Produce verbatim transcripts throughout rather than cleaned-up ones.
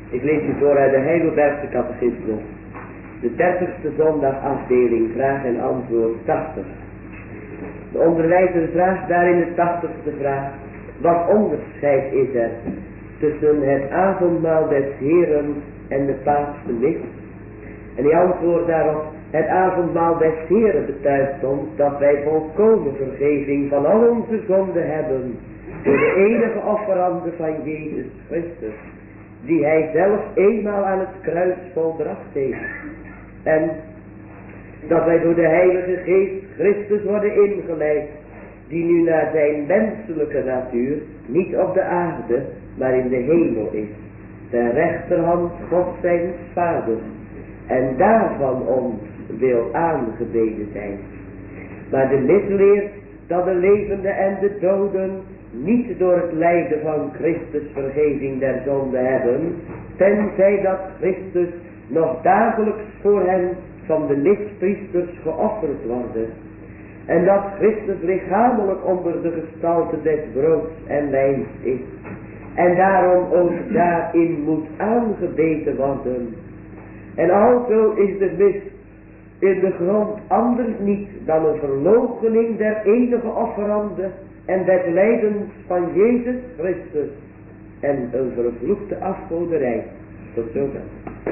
Ik lees u voor uit de Heidelbergse Catechismus, de dertigste zondag afdeling, vraag en antwoord tachtig. De onderwijzer vraagt daarin de tachtigste vraag: wat onderscheid is er tussen het avondmaal des Heren en de Paasgemis? En die antwoord daarop: het avondmaal des Heren betuigt ons dat wij volkomen vergeving van al onze zonden hebben door de enige offerande van Jezus Christus, die hij zelf eenmaal aan het kruis volbracht heeft. En dat wij door de Heilige Geest Christus worden ingeleid, die nu naar zijn menselijke natuur niet op de aarde, maar in de hemel is, ter rechterhand God zijn Vaders, en daarvan ons wil aangebeden zijn. Maar de mis leert dat de levenden en de doden niet door het lijden van Christus vergeving der zonde hebben, tenzij dat Christus nog dagelijks voor hen van de mispriesters geofferd worden, en dat Christus lichamelijk onder de gestalte des broods en wijns is, en daarom ook daarin moet aangebeden worden. En alzo is de mis in de grond anders niet dan een verloochening der enige offerande en des lijdens van Jezus Christus en een vervloekte afgoderij. Tot zover.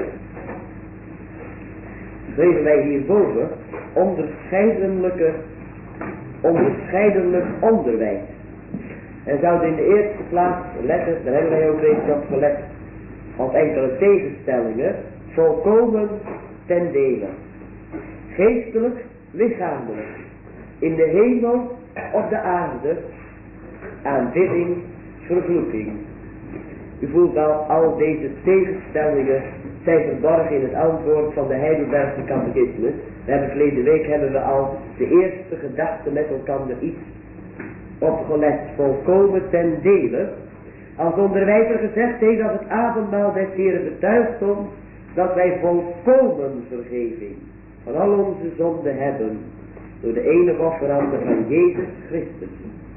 Geven wij hierboven onderscheidelijke, onderscheidelijk onderwijs. En zouden in de eerste plaats letten, daar hebben wij ook reeds op gelet, op enkele tegenstellingen, volkomen ten dele. Geestelijk, lichamelijk, in de hemel, op de aarde, aanbidding, vervloeking. U voelt al, al deze tegenstellingen zijn verborgen in het antwoord van de Heidelbergse Catechismus. We hebben verleden week hebben we al de eerste gedachte met elkaar iets opgelet, volkomen ten dele. Als onderwijzer gezegd heeft dat het avondmaal des Heren betuigt ons dat wij volkomen vergeving van al onze zonden hebben door de enige offerande van Jezus Christus.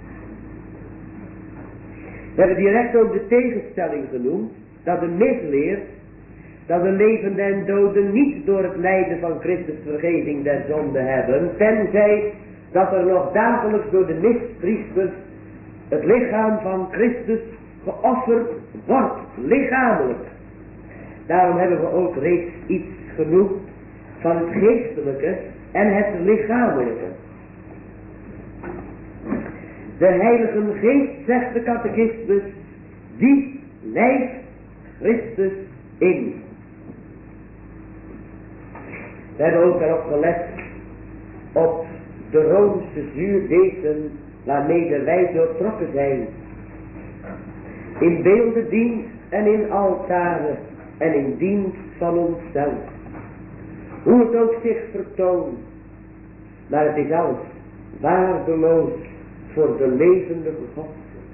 We hebben direct ook de tegenstelling genoemd dat de mis leert dat de levenden en doden niet door het lijden van Christus vergeving der zonde hebben, tenzij dat er nog dagelijks door de mispriesters het lichaam van Christus geofferd wordt, lichamelijk. Daarom hebben we ook reeds iets genoemd van het geestelijke en het lichamelijke. De Heilige Geest, zegt de Catechismus, die leidt Christus in. We hebben ook erop gelet op de roomse zuurdezen waarmee wij doortrokken zijn. In beeldendienst en in altaren en in dienst van onszelf. Hoe het ook zich vertoont, maar het is alles waardeloos voor de levende God.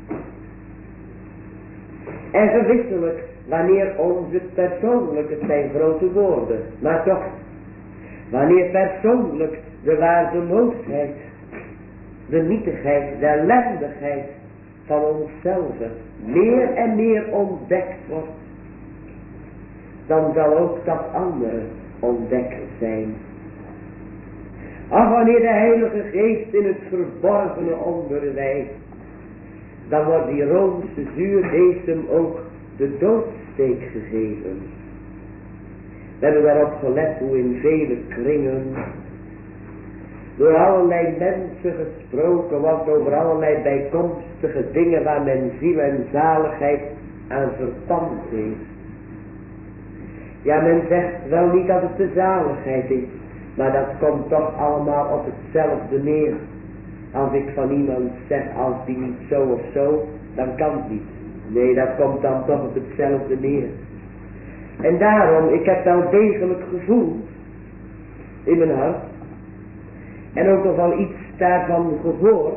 En gewisselijk, wanneer onze persoonlijk, het zijn grote woorden, maar toch, wanneer persoonlijk de waardeloosheid, de nietigheid, de ellendigheid van onszelf meer en meer ontdekt wordt, dan zal ook dat andere ontdekt zijn. Ach, wanneer de Heilige Geest in het verborgene onderwijst, dan wordt die roomse zuurdeesem ook de doodsteek gegeven. We hebben daarop gelet hoe in vele kringen door allerlei mensen gesproken wordt over allerlei bijkomstige dingen waar men ziel en zaligheid aan verpand heeft. Ja, men zegt wel niet dat het de zaligheid is, maar dat komt toch allemaal op hetzelfde neer. Als ik van iemand zeg, als die niet zo of zo, dan kan het niet. Nee, dat komt dan toch op hetzelfde neer. En daarom, ik heb wel degelijk gevoeld in mijn hart, en ook nog wel iets daarvan gehoord,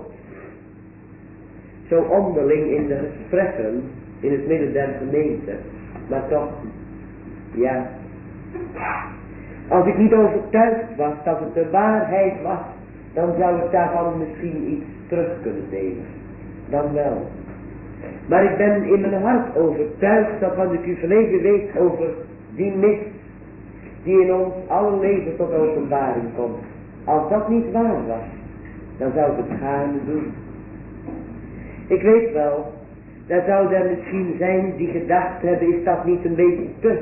zo onderling in de gesprekken in het midden der gemeente. Maar toch, ja, als ik niet overtuigd was dat het de waarheid was, dan zou ik daarvan misschien iets terug kunnen nemen. Dan wel. Maar ik ben in mijn hart overtuigd dat wat ik u verleden week over die mist die in ons alle leven tot openbaring komt. Als dat niet waar was, dan zou ik het gaarne doen. Ik weet wel, daar zou er misschien zijn die gedacht hebben, is dat niet een beetje te,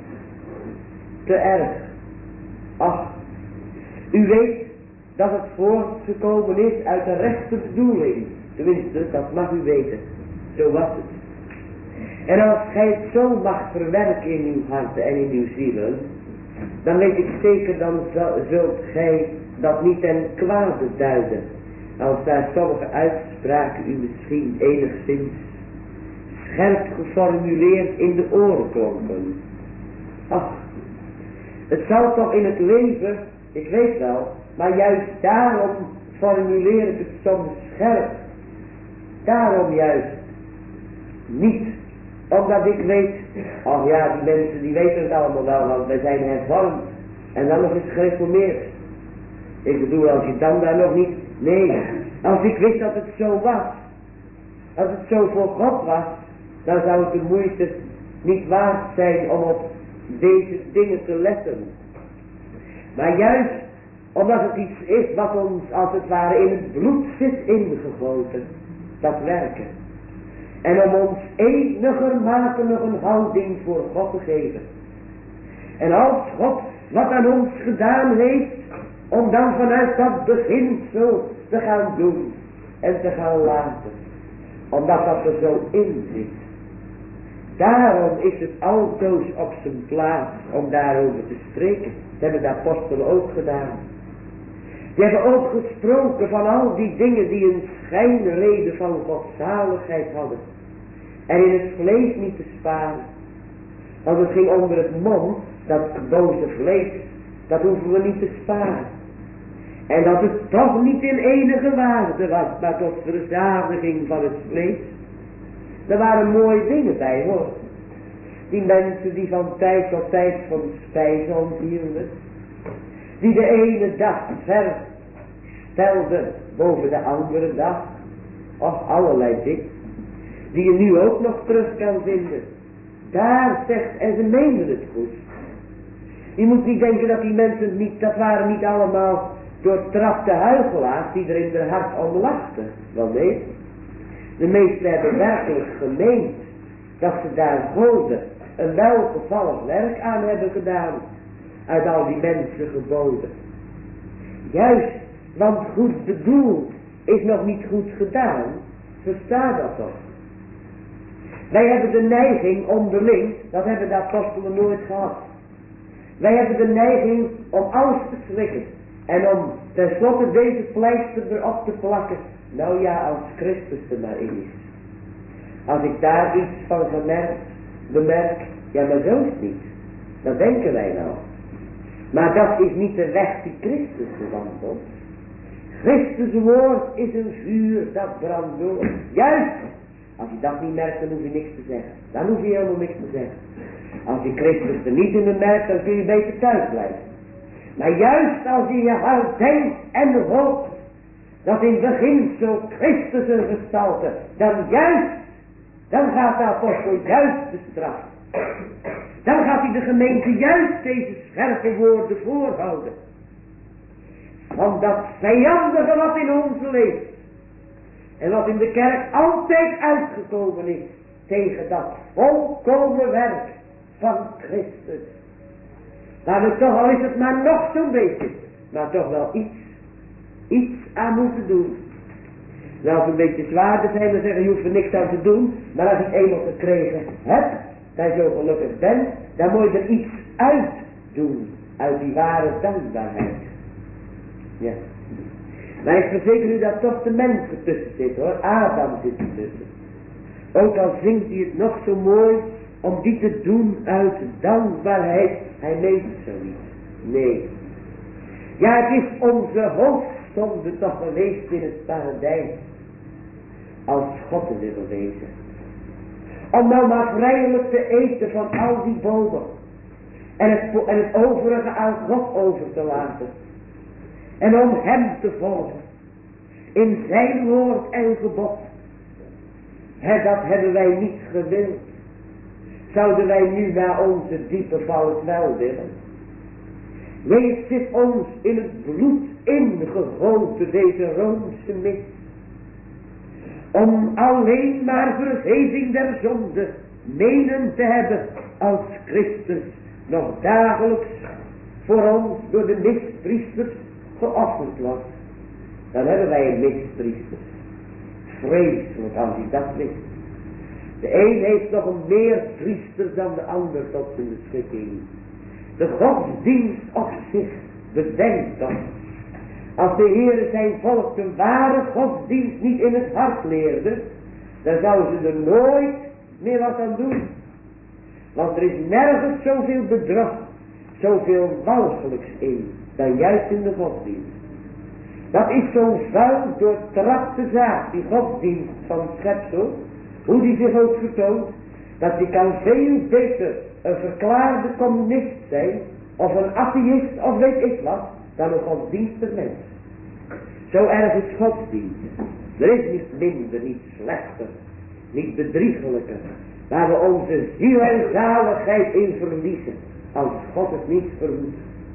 te erg. Ach, u weet dat het voortgekomen is uit de rechte bedoeling. Tenminste, dat mag u weten. Zo was het. En als gij het zo mag verwerken in uw harten en in uw zielen, dan weet ik zeker, dan zult gij dat niet ten kwade duiden. Als daar sommige uitspraken u misschien enigszins scherp geformuleerd in de oren klonken. Ach, het zal toch in het leven, ik weet wel, maar juist daarom formuleer ik het soms scherp. Daarom juist niet. Omdat ik weet, oh ja, die mensen die weten het allemaal wel, want wij zijn hervormd. En dan nog eens gereformeerd. Ik bedoel, als je dan daar nog niet, nee. Als ik wist dat het zo was, als het zo voor God was, dan zou het de moeite niet waard zijn om op deze dingen te letten. Maar juist omdat het iets is wat ons als het ware in het bloed zit ingegoten, dat werken. En om ons enigermate nog een houding voor God te geven. En als God wat aan ons gedaan heeft, om dan vanuit dat beginsel te gaan doen en te gaan laten. Omdat dat er zo in zit. Daarom is het altoos op zijn plaats om daarover te spreken. Dat hebben de apostelen ook gedaan. Die hebben ook gesproken van al die dingen die een schijnreden van godzaligheid hadden. En in het vlees niet te sparen. Want het ging onder het mom, dat boze vlees, dat hoeven we niet te sparen. En dat het toch niet in enige waarde was, maar tot verzadiging van het vlees. Er waren mooie dingen bij, hoor. Die mensen die van tijd tot tijd van spijzen onthielden. Die de ene dag ver stelden boven de andere dag. Of allerlei dingen. Die je nu ook nog terug kan vinden. Daar zegt, en ze meenden het goed. Je moet niet denken dat die mensen niet, dat waren niet allemaal doortrapte huichelaars die er in hun hart om lachten. Wel nee. De meesten hebben werkelijk gemeend dat ze daar Goden een welgevallig werk aan hebben gedaan. Uit al die mensen geboden. Juist, want goed bedoeld is nog niet goed gedaan. Versta dat toch? Wij hebben de neiging onderling, dat hebben de apostelen nooit gehad. Wij hebben de neiging om alles te slikken. En om tenslotte deze pleister erop te plakken. Nou ja, als Christus er maar in is. Als ik daar iets van gemerkt, bemerk, ja maar zo is het niet. Dat denken wij nou. Maar dat is niet de weg die Christus bewandelt. Christus' woord is een vuur dat brandt door. Juist! Als je dat niet merkt, dan hoef je niks te zeggen. Dan hoef je helemaal niks te zeggen. Als je Christus er niet in merkt, dan kun je beter thuis blijven. Maar juist als je in je hart denkt en hoopt dat in beginsel Christus een gestalte, dan juist, dan gaat de apostel juist bestraffen. Dan gaat hij de gemeente juist deze scherpe woorden voorhouden. Van dat vijandige wat in ons leeft. En wat in de kerk altijd uitgekomen is. Tegen dat volkomen werk van Christus. Waar we toch, al is het maar nog zo'n beetje. Maar toch wel iets. Iets aan moeten doen. Nou, als we een beetje zwaarder zijn, dan zeggen je hoeft er niks aan te doen. Maar als je het eenmaal gekregen hebt, dat je zo gelukkig bent, dan moet je er iets uit doen. Uit die ware dankbaarheid. Ja. Maar ik verzeker u dat toch de mensen tussen zit hoor. Adam zit er tussen. Ook al zingt hij het nog zo mooi, om die te doen uit dankbaarheid. Hij meent het zo niet. Nee. Ja, het is onze hoofdzonde toch geweest in het paradijs. Als God te willen wezen. Om nou maar vrijelijk te eten van al die bomen. En het, en het overige aan God over te laten. En om hem te volgen. In zijn woord en gebod. He, dat hebben wij niet gewild. Zouden wij nu na onze diepe val het wel willen? Nee, het zit ons in het bloed ingegoten, deze Roomse mis. Om alleen maar vergeving der zonde menen te hebben als Christus nog dagelijks voor ons door de mispriesters geofferd was. Dan hebben wij een mispriester. Vreselijk als hij dat wist. De een heeft nog een meer priester dan de ander tot zijn beschikking. De godsdienst op zich bedenkt dat. Als de Heer zijn volk de ware godsdienst niet in het hart leerde, dan zouden ze er nooit meer wat aan doen. Want er is nergens zoveel bedrog, zoveel walgelijks in, dan juist in de godsdienst. Dat is zo'n vuil doortrapte zaak, die godsdienst van het schepsel, hoe die zich ook vertoont, dat je kan veel beter een verklaarde communist zijn, of een atheïst, of weet ik wat, dan een godsdienstig mens. Zo erg is godsdienst. Er is niet minder, niet slechter, niet bedriegelijker, waar we onze ziel en zaligheid in verliezen, als God het niet verhoedt.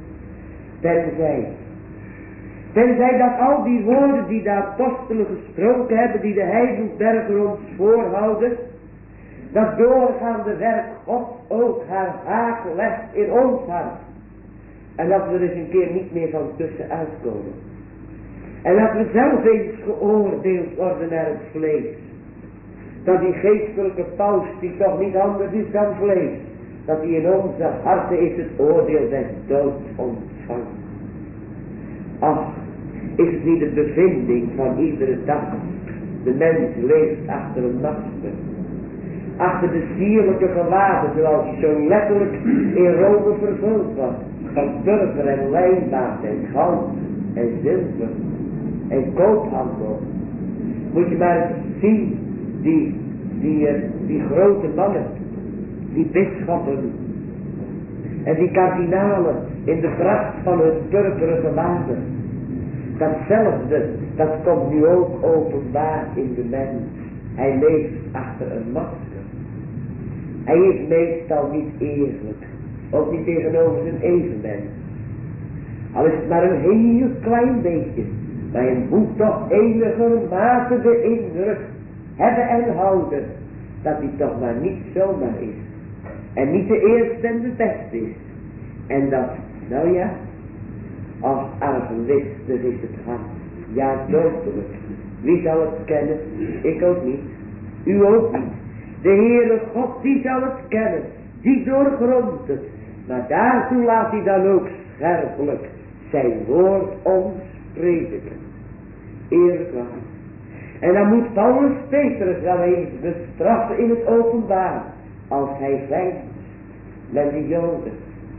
Tenzij, tenzij dat al die woorden die de apostelen gesproken hebben, die de heidensberger ons voorhouden, dat doorgaande werk God ook haar haak legt in ons hart. En dat we er eens een keer niet meer van tussen uitkomen. En dat we zelf eens geoordeeld worden naar het vlees. Dat die geestelijke paus, die toch niet anders is dan vlees, dat die in onze harten is het oordeel des doods ontvangt. Ach, is het niet de bevinding van iedere dag? De mens leeft achter een masker. Achter de sierlijke gewaden, zoals die zo letterlijk in Rome vervuld was. Van purper en lijnbaat en goud en zilver en koophandel. Moet je maar eens zien, die, die, die grote mannen, die bisschoppen en die kardinalen in de pracht van hun purperen gewaden. Datzelfde, dat komt nu ook openbaar in de mens. Hij leeft achter een masker. Hij is meestal niet eerlijk. Ook niet tegenover zijn evenmens. Al is het maar een heel klein beetje. Maar je moet toch enige mate de indruk hebben en houden. Dat hij toch maar niet zomaar is. En niet de eerste en de beste is. En dat, nou ja, als arglistig is het hart. Ja, dodelijk. Wie zal het kennen? Ik ook niet. U ook niet. De Heere God, die zal het kennen. Die doorgrondt het. Maar daartoe laat hij dan ook scherpelijk zijn woord ons prediken. Eerlijk waar. En dan moet Paulus Petrus wel eens bestraffen in het openbaar. Als hij vijgt met de Joden.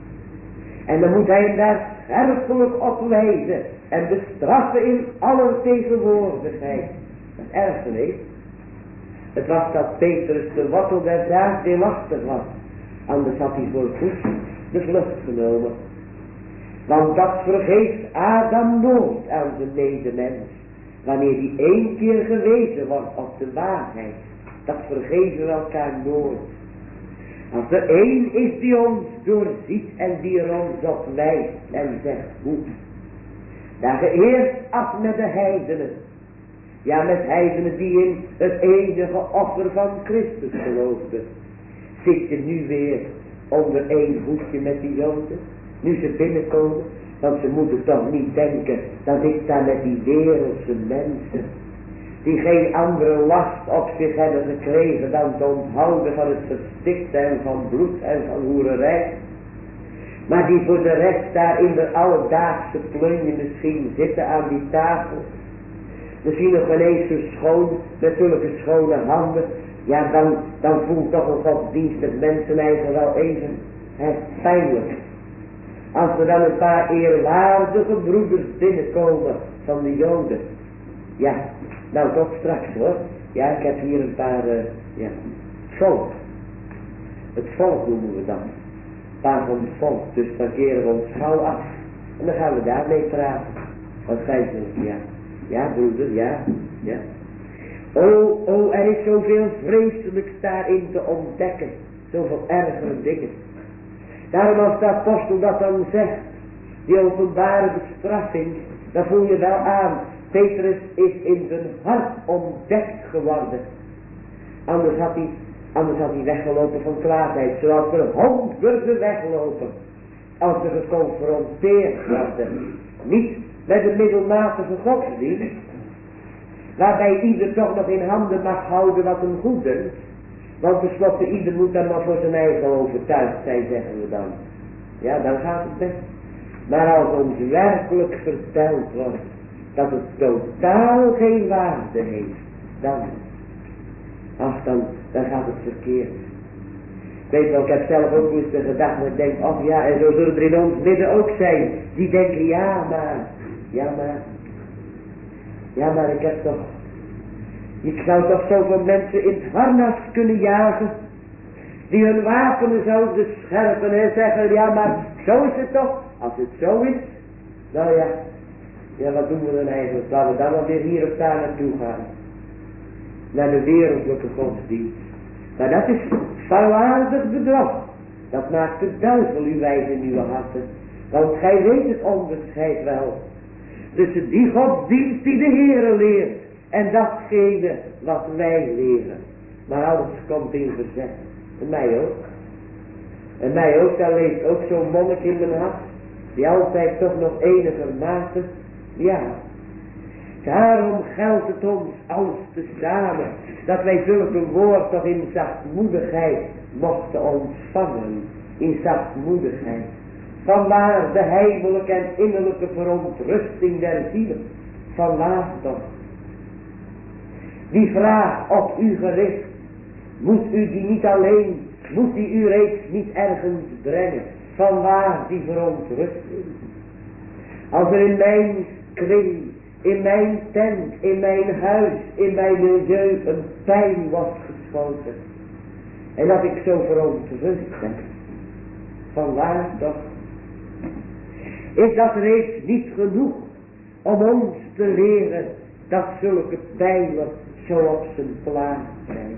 En dan moet hij hem daar scherpelijk op wijzen. En bestraffen in alle tegenwoordigheid. Dat ergernis. Het was dat Petrus de wortel der zaak deelachtig was. Anders had hij voor goed de vlucht genomen. Want dat vergeeft Adam nooit aan zijn medemens. Wanneer die één keer gewezen wordt op de waarheid. Dat vergeven we elkaar nooit. Als er één is die ons doorziet en die er ons op wijst en zegt goed. Dan ge eerst af met de heidenen. Ja, met heidenen die in het enige offer van Christus geloofden. Zit je nu weer onder één hoedje met die Joden? Nu ze binnenkomen, want ze moeten toch niet denken dat ik daar met die wereldse mensen, die geen andere last op zich hebben gekregen dan te onthouden van het verstikte en van bloed en van hoererij. Maar die voor de rest daar in de alledaagse plunje misschien zitten aan die tafel. Misschien nog ineens zo schoon, met zulke schone handen. Ja, dan, dan voelt toch een godsdienstig mensen eigen wel even hè, pijnlijk. Als er dan een paar eerwaardige broeders binnenkomen van de Joden. Ja, nou toch straks hoor. Ja, ik heb hier een paar, uh, ja, het volk. Het volk noemen we dan. Een paar van het volk. Dus dan keren we ons gauw af. En dan gaan we daarmee praten. Wat zijn ze? Ja. Ja, broeder, ja. Ja. O, o, er is zoveel vreselijks daarin te ontdekken. Zoveel ergere dingen. Daarom als de apostel dat dan zegt, die openbare bestraffing, dan voel je wel aan. Petrus is in zijn hart ontdekt geworden. Anders had hij, anders had hij weggelopen van kwaadheid. Zoals er honderden weglopen. Als ze geconfronteerd worden. Niet met een middelmatige godsdienst. Waarbij ieder toch nog in handen mag houden wat hem goed doet. Want tenslotte ieder moet dan maar voor zijn eigen overtuigd zijn, zeggen we dan. Ja, dan gaat het best. Maar als ons werkelijk verteld wordt dat het totaal geen waarde heeft, dan, ach dan, dan gaat het verkeerd. Weet wel, ik heb zelf ook eens de gedachte, ik denk, ach ja, en zo zullen er in ons midden ook zijn, die denken, ja maar, ja maar, ja maar ik heb toch, ik zou toch zoveel mensen in het harnas kunnen jagen, die hun wapenen zouden scherpen en zeggen, ja maar, zo is het toch, als het zo is, nou ja, ja wat doen we dan eigenlijk, laten we dan wel weer hier of daar naartoe gaan, naar de wereldlijke godsdienst. Maar dat is vuilaardig bedrog. Dat maakt de duivel u wijs in uw harten. Want gij weet het onderscheid wel. Tussen die godsdienst die de Heere leert. En datgene wat wij leren. Maar alles komt in verzet. En mij ook. En mij ook, daar leeft ook zo'n monnik in mijn hart. Die altijd toch nog enigermate. Ja. Daarom geldt het ons alles tezamen, dat wij zulke woord toch in zachtmoedigheid mochten ontvangen, in zachtmoedigheid. Vanwaar de heimelijke en innerlijke verontrusting der zielen, vanwaar toch. Die vraag op u gericht, moet u die niet alleen, moet die u reeds niet ergens brengen, vanwaar die verontrusting. Als er in mijn kring, in mijn tent, in mijn huis, in mijn milieu een pijn was geschoten. En dat ik zo verontrust ben. Vanwaar toch? Is dat reeds niet genoeg om ons te leren dat zulke pijlen zo op zijn plaats zijn?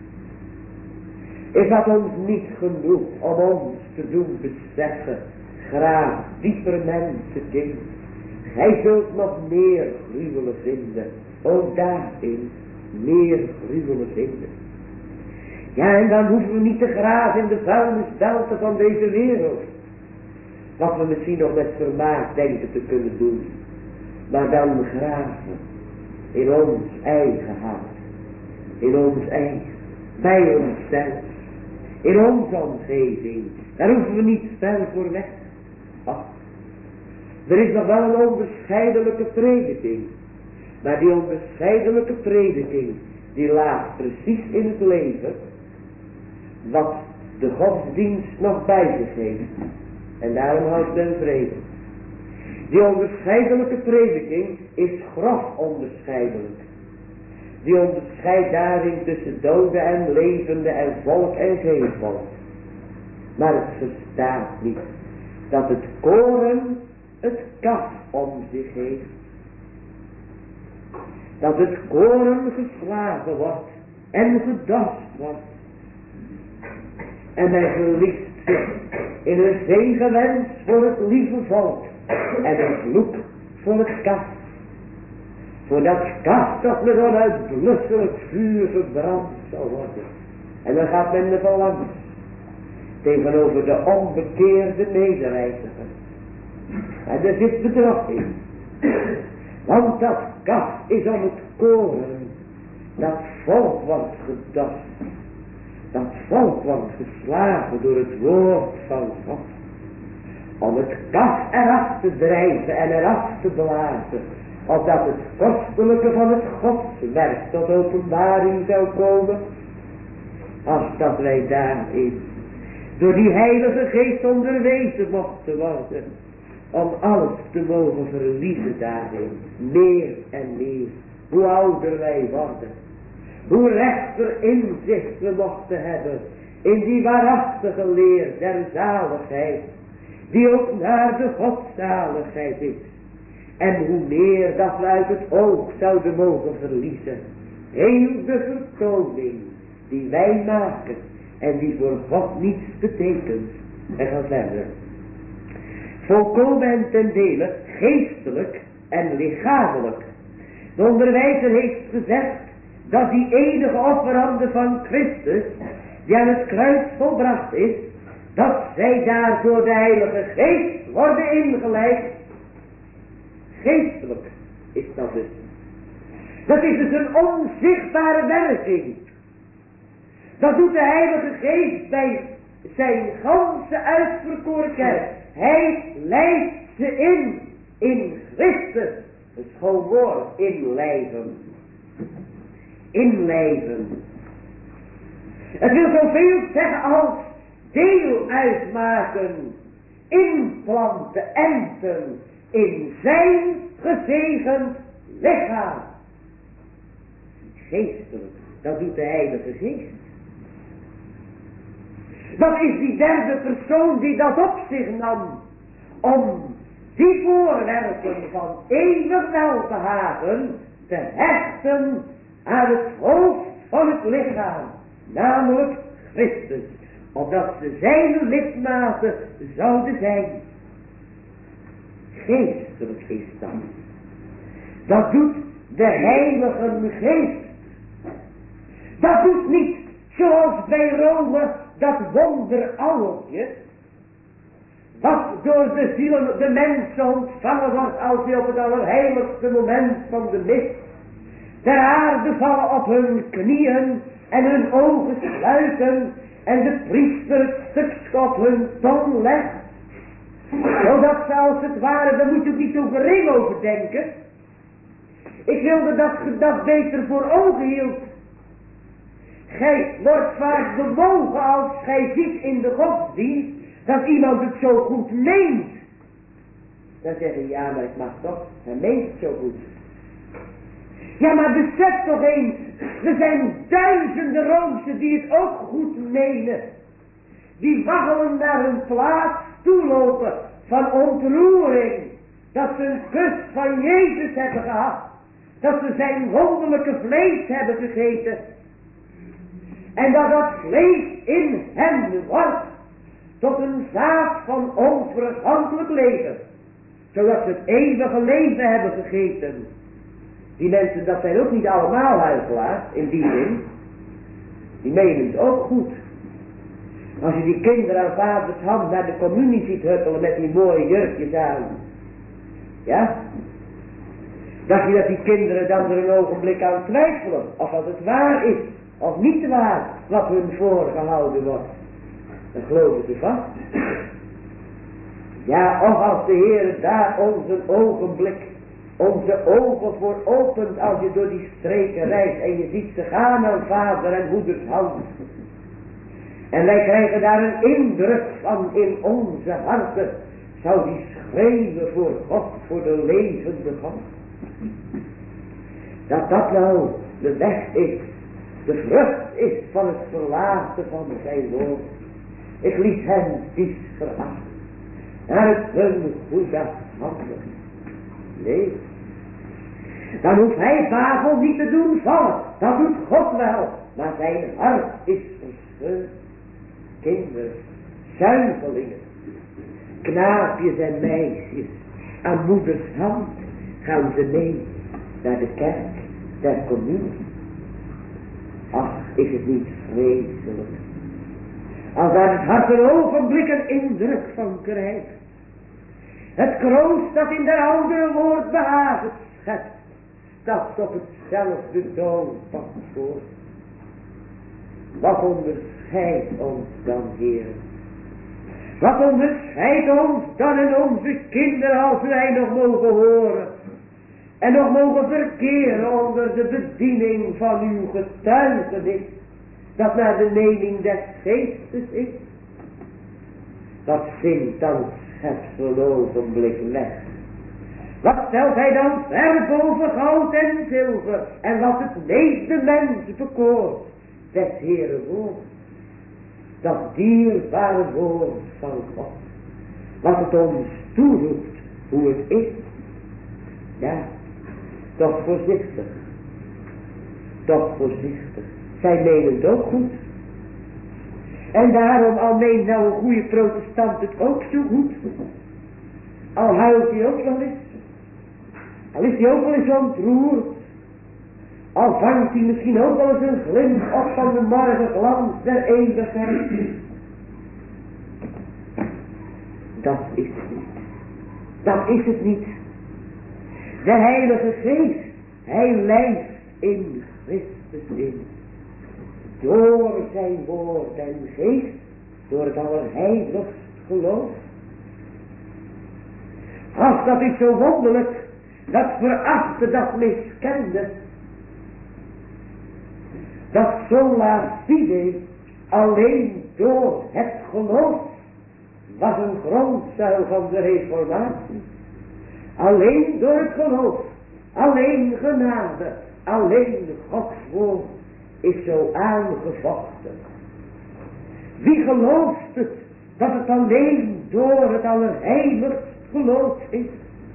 Is dat ons niet genoeg om ons te doen beseffen, graag dieper mensenkind? Gij zult nog meer gruwelen vinden. Ook daarin meer gruwelen vinden. Ja, en dan hoeven we niet te graven in de vuilnisbelten van deze wereld. Wat we misschien nog met vermaak denken te kunnen doen. Maar dan graven in ons eigen hart. In ons eigen. Bij onszelf. In onze omgeving. Daar hoeven we niet ver voor weg. Ach. Er is nog wel een onbescheidelijke prediking. Maar die onbescheidelijke prediking, die laat precies in het leven wat de godsdienst nog bij zich heeft. En daarom houdt men vrede. Die onbescheidelijke prediking is grof onbescheidelijk. Die onderscheidt daarin tussen doden en levende en volk en geen volk. Maar het verstaat niet dat het koren het kaf om zich heeft. Dat het koren geslagen wordt en gedast wordt. En men verliest zich in een zegenwens voor het lieve volk en een vloek voor het kaf. Voor dat kaf dat met onuitblusselijk vuur verbrand zal worden. En dan gaat men er van langs tegenover de onbekeerde medereiziger. En er zit bedrog in. Want dat kaf is om het koren. Dat volk wordt gedast. Dat volk wordt geslagen door het woord van God. Om het kaf eraf te drijven en eraf te blazen. Opdat het kostelijke van het godswerk tot openbaring zou komen. Als dat wij daarin door die heilige geest onderwezen mochten worden. Om alles te mogen verliezen daarin. Meer en meer. Hoe ouder wij worden. Hoe rechter inzicht we mochten hebben. In die waarachtige leer der zaligheid. Die ook naar de godzaligheid is. En hoe meer dat we uit het oog zouden mogen verliezen. heel de vertoning die wij maken en die voor God niets betekent. En gaan verder. Volkomen en ten dele geestelijk en lichamelijk. De onderwijzer heeft gezegd dat die enige offerande van Christus, die aan het kruis volbracht is, dat zij daar door de Heilige Geest worden ingeleid. Geestelijk is dat dus. Dat is dus een onzichtbare werking. Dat doet de Heilige Geest bij zijn ganse uitverkoren kerk. Hij leidt ze in, in Christus. Een schoon woord, inlijven. Inlijven. Het wil zoveel zeggen als deel uitmaken, implanten, enten in zijn gezegend lichaam. Geestelijk, dat doet de Heilige Geest. Dat is die derde persoon die dat op zich nam, om die voorwerpen van eeuwig welbehagen te hechten aan het hoofd van het lichaam, namelijk Christus, opdat ze zijn lidmaten zouden zijn. Geestelijk is dat. Dat doet de Heilige Geest. Dat doet niet zoals bij Rome dat wonderangeltje, wat door de zielen, de mensen ontvangen wordt als hij op het allerheiligste moment van de mis ter aarde vallen op hun knieën en hun ogen sluiten en de priester het stukje op hun tong legt, zodat ze als het ware, daar moet je ook niet zo gering over denken. Ik wilde dat je dat beter voor ogen hield. Gij wordt vaak bewogen als gij ziet in de godsdienst dat iemand het zo goed meent. Dan zeg je, ja, maar ik mag toch, hij meent het zo goed. Ja, maar besef toch eens, er zijn duizenden Roomsen die het ook goed menen. Die waggelen naar hun plaats toelopen van ontroering. Dat ze een kus van Jezus hebben gehad. Dat ze zijn wonderlijke vlees hebben gegeten. En dat dat vlees in hen wordt tot een zaad van onvergankelijk leven. Zodat ze het eeuwige leven hebben gegeten. Die mensen, dat zijn ook niet allemaal huigelaars, in die zin. Die menen het ook goed. Als je die kinderen aan vaders hand naar de communie ziet huppelen met die mooie jurkjes aan. Ja? Dacht je dat die kinderen dan er een ogenblik aan twijfelen. Of dat het waar is, of niet waar, wat hun voorgehouden wordt. Dan geloven ze vast. Ja, of als de Heer daar ons een ogenblik, onze ogen voor opent als je door die streken reist en je ziet ze gaan aan vader en moeders hand. En wij krijgen daar een indruk van in onze harten. Zou die schreeuwen voor God, voor de levende God. Dat dat nou de weg is, de vrucht is van het verlaten van zijn woord. Ik liet hen dies verachten. Naar het hun goede handelen. Nee. Dan hoeft hij Babel niet te doen vallen. Dat doet God wel. Maar zijn hart is verscheurd. Kinderen, zuigelingen, knaapjes en meisjes, aan moeders hand gaan ze mee naar de kerk, der communie. Ach, is het niet vreselijk. Als daar het hart een ogenblik een indruk van krijgt. Het kroost dat in de oudere woord behagen schept, stapt op hetzelfde doodpad voor. Wat onderscheidt ons dan, Heer? Wat onderscheidt ons dan en onze kinderen als wij nog mogen horen en nog mogen verkeren onder de bediening van uw getuigenis, dat naar de mening des geestes is? Wat vindt dan schepsel ogenblik weg? Wat stelt hij dan ver boven goud en zilver en wat het meeste mens bekoort? Des Heere woord. Dat dierbare woord van God. Wat het ons toeroept hoe het is. Ja, toch voorzichtig. toch voorzichtig. Zij menen het ook goed. En daarom, al meent nou een goede protestant het ook zo goed, al huilt hij ook wel eens, al is hij ook wel eens ontroerd, al vangt hij misschien ook wel eens een glimp op van de morgenglans der eeuwigheid. Dat is het niet. Dat is het niet. De Heilige Geest, hij lijft in Christus in. Door zijn woord en geest, door het allerheiligst geloof. Ach, dat is zo wonderlijk, dat verachte, dat miskende, dat sola fide alleen door het geloof was een grondzuil van de reformatie. Alleen door het geloof, alleen genade, alleen Gods woord is zo aangevochten. Wie gelooft het, dat het alleen door het allerheiligst geloof is?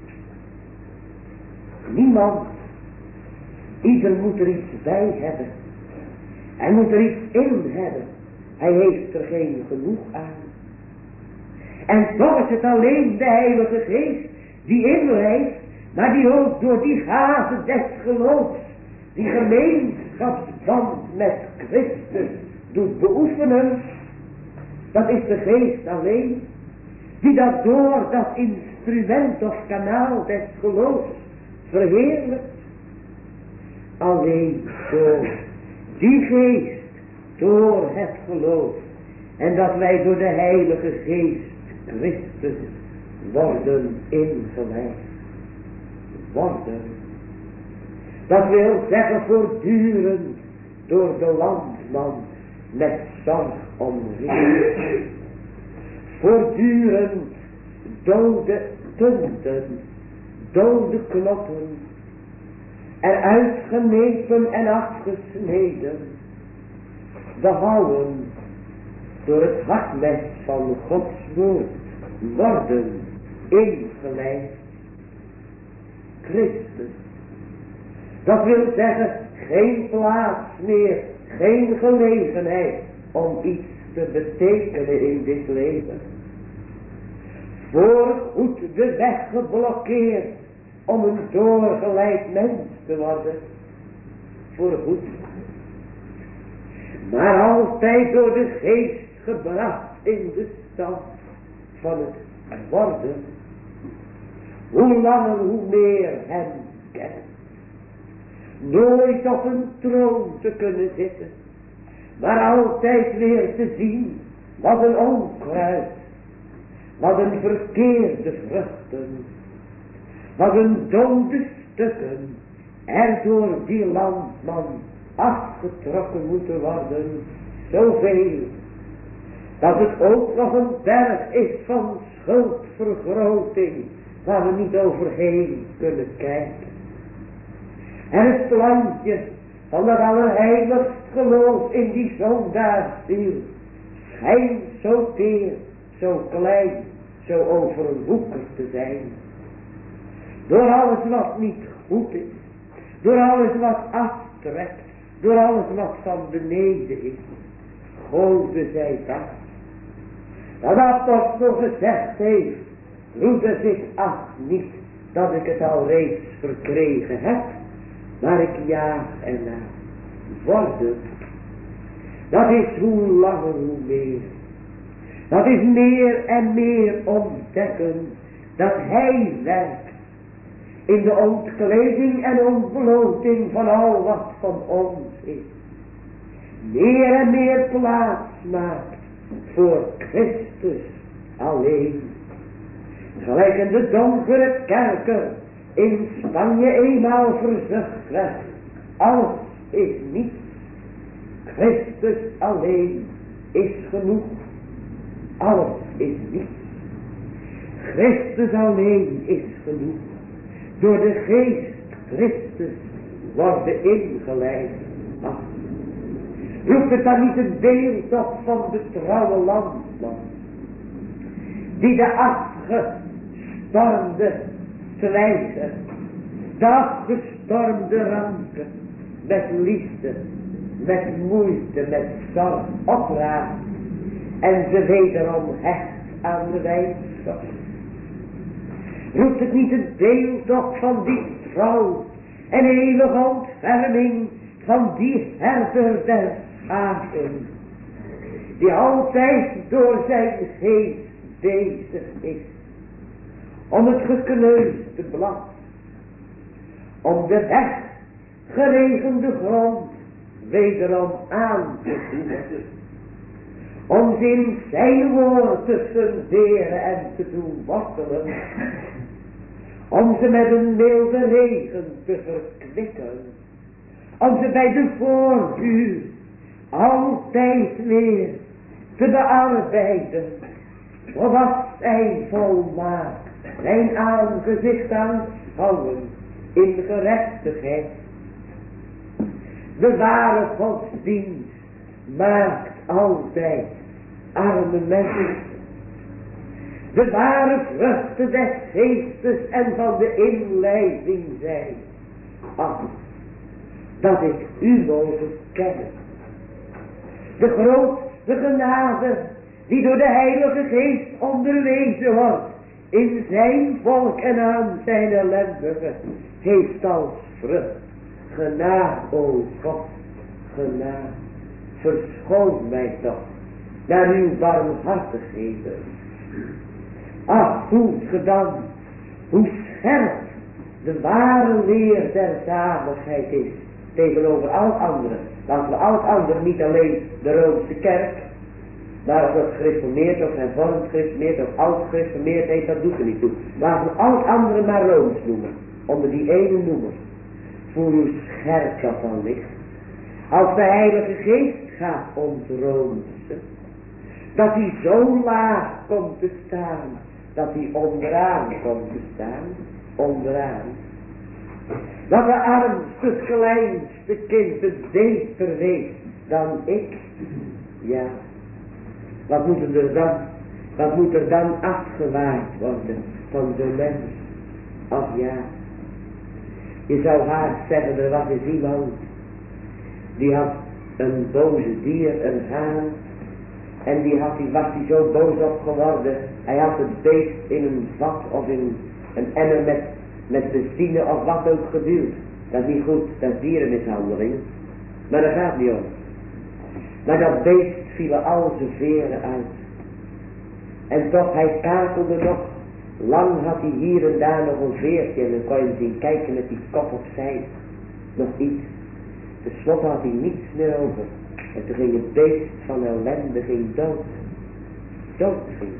Niemand. Ieder moet er iets bij hebben. Hij moet er iets in hebben. Hij heeft er geen genoeg aan. En toch is het alleen de Heilige Geest die inleidt, maar die ook door die gave des geloofs, die gemeenschapsband met Christus doet beoefenen. Dat is de Geest alleen, die dat door dat instrument of kanaal des geloofs verheerlijkt. Alleen door die Geest, door het geloof, en dat wij door de Heilige Geest Christus worden ingeleid. Worden. Dat wil zeggen voortdurend door de landman met zorg omringen. Voortdurend dode punten, dode knoppen, eruit genepen en afgesneden, behouden door het hakmes van Gods woord worden ingeleid. Christus. Dat wil zeggen geen plaats meer, geen gelegenheid om iets te betekenen in dit leven. Voorgoed de weg geblokkeerd om een doorgeleid mens te worden. Voorgoed. Maar altijd door de Geest gebracht in de stand van het worden. Hoe langer hoe meer hem kennen. Nooit op een troon te kunnen zitten, maar altijd weer te zien wat een onkruid, wat een verkeerde vruchten, wat een dode stukken er door die landman afgetrokken moeten worden. Zoveel, dat het ook nog een berg is van schuldvergroting, waar we niet overheen kunnen kijken. En het plantje van dat allerheiligst geloof in die zondaarsziel schijnt zo teer, zo klein, zo overwoekerd te zijn. Door alles wat niet goed is, door alles wat aftrekt, door alles wat van beneden is, goden zij dat. Dat de apostel gezegd heeft, broeders, ik acht niet dat ik het al reeds verkregen heb, maar ik jaag ernaar. Worden. Dat is hoe langer hoe meer. Dat is meer en meer ontdekken dat hij werkt in de ontkleding en ontbloting van al wat van ons is. Meer en meer plaats maakt voor Christus alleen. Gelijk in de donkere kerker in Spanje eenmaal verzucht werd. Alles is niet. Christus alleen is genoeg. Alles is niet. Christus alleen is genoeg. Door de Geest Christus worden ingeleid. Ach, roept het dan niet een beeld op van de trouwe landman, die de afgestormde twijgen, de afgestormde ranken, met liefde, met moeite, met zorg opraapt en ze wederom hecht aan de wijnschap. Roept het niet het beeld op van die trouw en eeuwige ontferming van die herder der schapen, die altijd door zijn geest bezig is om het gekneusde blad, om de weg geregende grond wederom aan te voeren, om ze in zijn woord te funderen en te doen wortelen, om ze met een milde regen te verkwikken, om ze bij de voorvuur altijd weer te bearbeiden, zodat zij volmaakt zijn aangezicht aanschouwen in gerechtigheid. De ware godsdienst maakt altijd arme mensen. De ware vruchten des geestes en van de inleiding zijn. Ach, dat ik u mogen kennen. De grootste genade die door de Heilige Geest onderwezen wordt in zijn volk en aan zijn ellendigen, heeft als vrucht genade, o God, genade. Verschoon mij toch naar uw barmhartigheden. Ach, hoe gedaan, hoe scherp de ware leer der zaligheid is tegenover al anderen. Laten we al het andere, niet alleen de Roomse kerk, maar of het gereformeerd of hervormd gereformeerd of oud gereformeerd heet, dat doet er niet toe. Laten we al het andere maar Rooms noemen, onder die ene noemer. Voel hoe scherp dat dan ligt. Als de Heilige Geest gaat ontroomsen, dat hij zo laag komt te staan, dat hij onderaan komt te staan, onderaan. Dat de armste, het kleinste kind het beter weet dan ik. Ja, wat moet er dan, wat moet er dan afgewaaid worden van zo'n mens? Ach ja, je zou haast zeggen, er was eens iemand, die had een boze dier, een haan, en die, had, die was die zo boos op geworden, hij had het beest in een vat of in een emmer met, met benzine of wat ook geduwd. Dat is niet goed, dat is dierenmishandeling, maar daar gaat het niet om. Maar dat beest vielen al zijn veren uit. En toch, hij kakelde nog. Lang had hij hier en daar nog een veertje en dan kon je hem zien kijken met die kop opzij. Nog iets. Ten slotte had hij niets meer over. En toen ging het beest van ellende ging dood. Dood ging.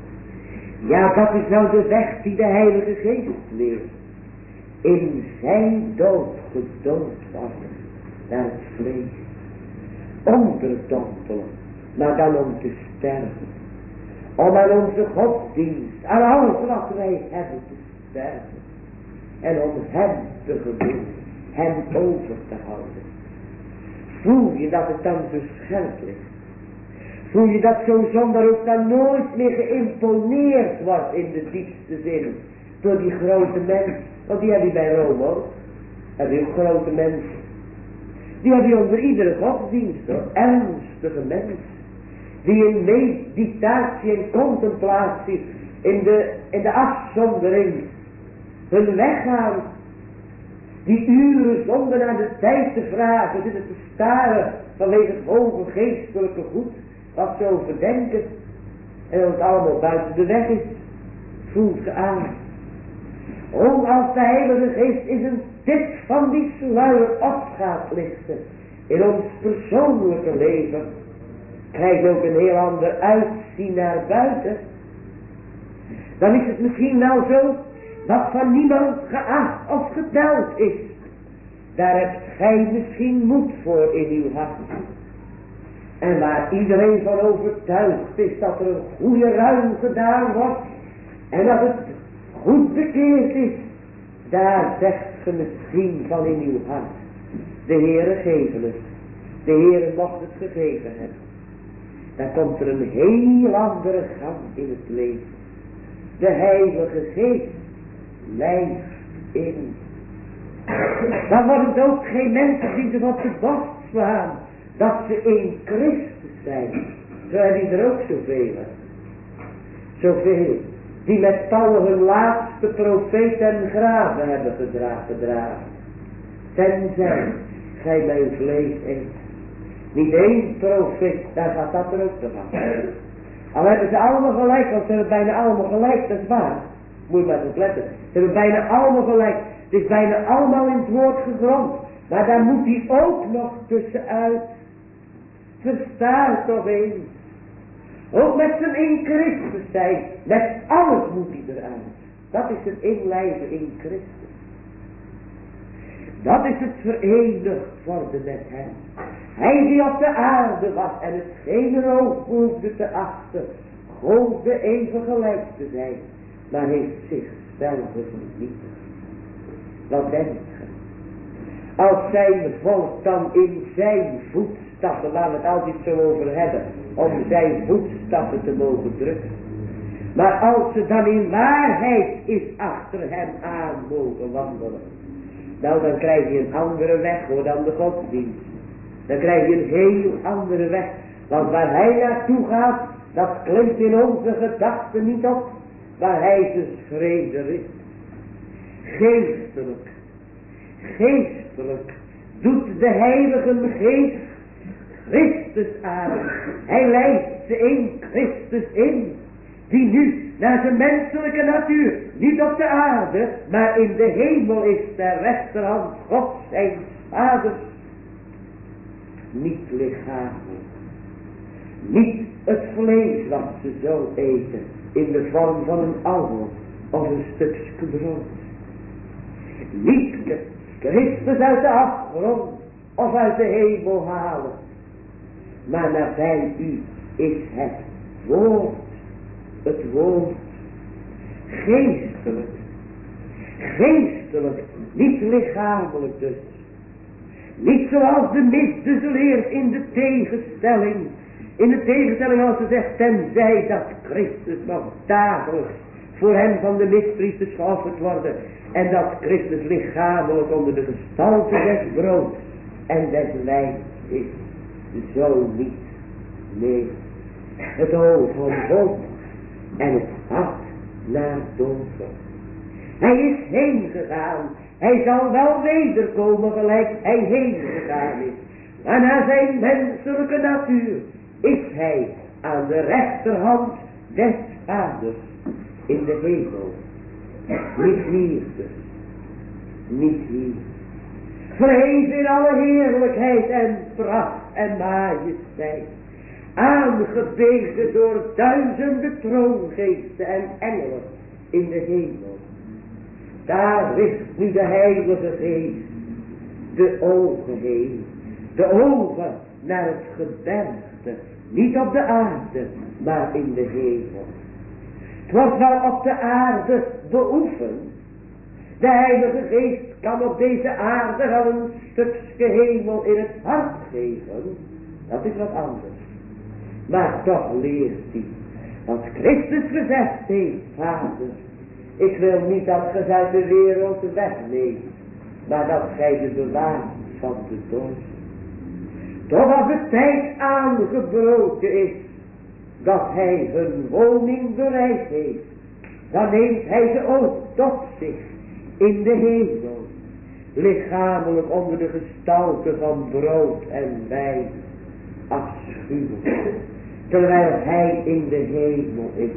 Ja, dat is nou de weg die de Heilige Geest leert. In zijn dood gedood worden naar het vlees. Onderdompelen, maar dan om te sterven. Om aan onze godsdienst, aan alles wat wij hebben te sterven. En om hem te gedoen, hem over te houden. Voel je dat het dan zo scherp ligt? Voel je dat zo'n zondaar ook dan nooit meer geïmponeerd wordt in de diepste zin door die grote mens? Want die heb je bij Rome ook. Heb je ook grote mensen. Die heb je onder iedere godsdienst hoor. Ernstige mensen. Die in meditatie en contemplatie in de, in de afzondering hun weg gaan. Die uren zonder naar de tijd te vragen, zitten te staren vanwege het hoge geestelijke goed, wat ze overdenken. En dat het allemaal buiten de weg is. Voelt ze aan. O, als de Heilige Geest is een tip van die sluier op gaat lichten in ons persoonlijke leven, krijgt ook een heel ander uitzien naar buiten. Dan is het misschien nou zo, wat van niemand geacht of geteld is, daar hebt gij misschien moed voor in uw hart. En waar iedereen van overtuigd is dat er een goede ruim gedaan wordt, en dat het goed bekeerd is, daar zegt ge misschien van in uw hart, de Heere geven het, de Heere mocht het gegeven hebben. Dan komt er een heel andere gang in het leven. De Heilige Geest lijft in. Dan worden het ook geen mensen die zich op de borst slaan, dat ze in Christus zijn. Zo hebben die er ook zoveel. Zoveel. Die met Paul hun laatste profeet en graven hebben gedragen. Tenzij gij mijn vlees eet. Niet één profeet, daar gaat dat er ook te gaan. Al hebben ze allemaal gelijk, want ze hebben bijna allemaal gelijk, dat is waar. Moet je maar eens letten. Ze hebben bijna allemaal gelijk. Het is bijna allemaal in het woord gegrond. Maar daar moet hij ook nog tussenuit. Versta het toch eens. Ook met zijn in Christus zijn. Met alles moet hij eruit. Dat is het inlijven in Christus. Dat is het verenigd worden met hem. Hij die op de aarde was en het geen rook hoefde te achten. Golfde even gelijk te zijn. Maar heeft zichzelf vernietigd. Wat denkt ge? Als zijn volk dan in zijn voetstappen, laten we het altijd zo over hebben, om zijn voetstappen te mogen drukken. Maar als ze dan in waarheid is achter hem aan mogen wandelen, nou dan krijg je een andere weg hoor dan de godsdienst. Dan krijg je een heel andere weg. Want waar hij naartoe gaat, dat klinkt in onze gedachten niet op. Waar hij zijn vrede richt. Geestelijk. Geestelijk doet de Heilige Geest Christus aan. Hij leidt ze in Christus in. Die nu naar zijn menselijke natuur, niet op de aarde, maar in de hemel is ter rechterhand God zijn Vader. Niet lichamelijk. Niet het vlees wat ze zo eten in de vorm van een appel of een stukje brood. Niet Christus uit de afgrond of uit de hemel halen. Maar nabij u is het woord. Het woord. Geestelijk. Geestelijk. Niet lichamelijk dus. Niet zoals de mis dus leert in de tegenstelling. In de tegenstelling als ze zegt, tenzij dat Christus nog dagelijks voor hem van de mispriesters geofferd worden. En dat Christus lichamelijk onder de gestalte des broods en des wijns is. Zo niet. Nee. Het oog van God en het hart naar dood. Hij is heen gegaan. Hij zal wel wederkomen gelijk hij heen gegaan is. Maar naar zijn menselijke natuur is hij aan de rechterhand des Vaders in de hemel. Niet hier dus. Niet hier. Verheven in alle heerlijkheid en pracht en majesteit. Aangebeden door duizenden troongeesten en engelen in de hemel. Daar richt nu de Heilige Geest de ogen heen. De ogen naar het gebergte. Niet op de aarde, maar in de hemel. Het wordt wel op de aarde beoefend. De Heilige Geest kan op deze aarde wel een stukje hemel in het hart geven. Dat is wat anders. Maar toch leert hij wat Christus gezegd heeft, Vader. Ik wil niet dat gij uit de wereld wegneemt, maar dat gij de bewaart van de dood. Toch als de tijd aangebroken is, dat hij hun woning bereid heeft, dan neemt hij ze ook tot zich in de hemel, lichamelijk onder de gestalte van brood en wijn, afschuwelijk, terwijl hij in de hemel is.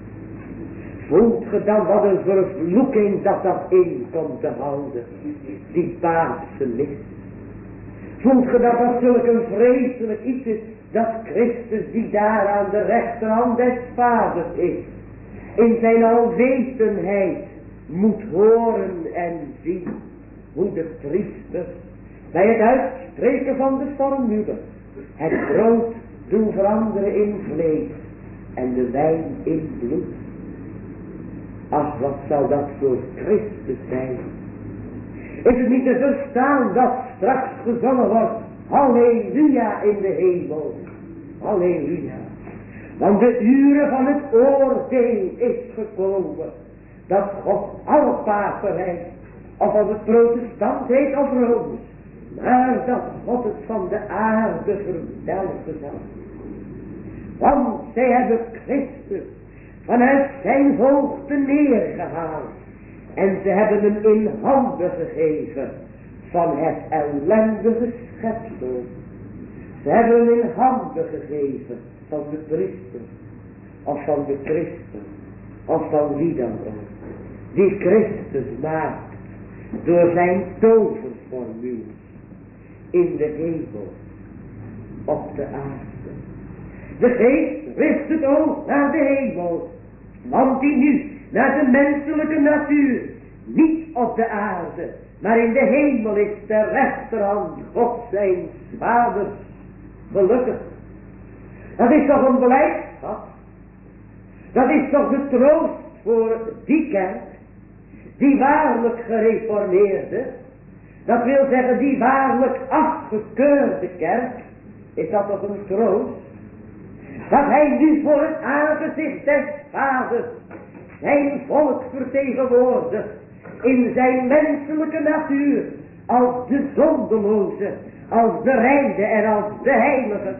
Voelt ge dan wat een vervloeking dat dat in komt te houden, die paarse licht. Voelt ge dat dat zulk een vreselijk iets is, dat Christus die daar aan de rechterhand des Vaders is, in zijn alwetendheid moet horen en zien hoe de priesters bij het uitspreken van de formule het brood doen veranderen in vlees en de wijn in bloed. Ach, wat zou dat voor Christus zijn? Is het niet te verstaan dat straks gezongen wordt, halleluja in de hemel, halleluja. Want de uren van het oordeel is gekomen, dat God alle papen rijdt of als het protestant heet of Rooms, maar dat God het van de aarde verdelgen zal. Want zij hebben Christus vanuit zijn hoogte neergehaald. En ze hebben hem in handen gegeven van het ellendige schepsel. Ze hebben hem in handen gegeven van de priester. Of van de christen. Of van wie dan ook. Die Christus maakt door zijn toverformules in de hemel op de aarde. De geest richt het oog naar de hemel, want die nu naar de menselijke natuur niet op de aarde, maar in de hemel is de rechterhand God zijn Vader. Gelukkig. Dat is toch een blijdschap. Dat is toch de troost voor die kerk, die waarlijk gereformeerde, dat wil zeggen die waarlijk afgekeurde kerk, is dat toch een troost? Dat hij nu voor het aangezicht des Vaders zijn volk vertegenwoordigt in zijn menselijke natuur, als de zondeloze, als de reine en als de heilige.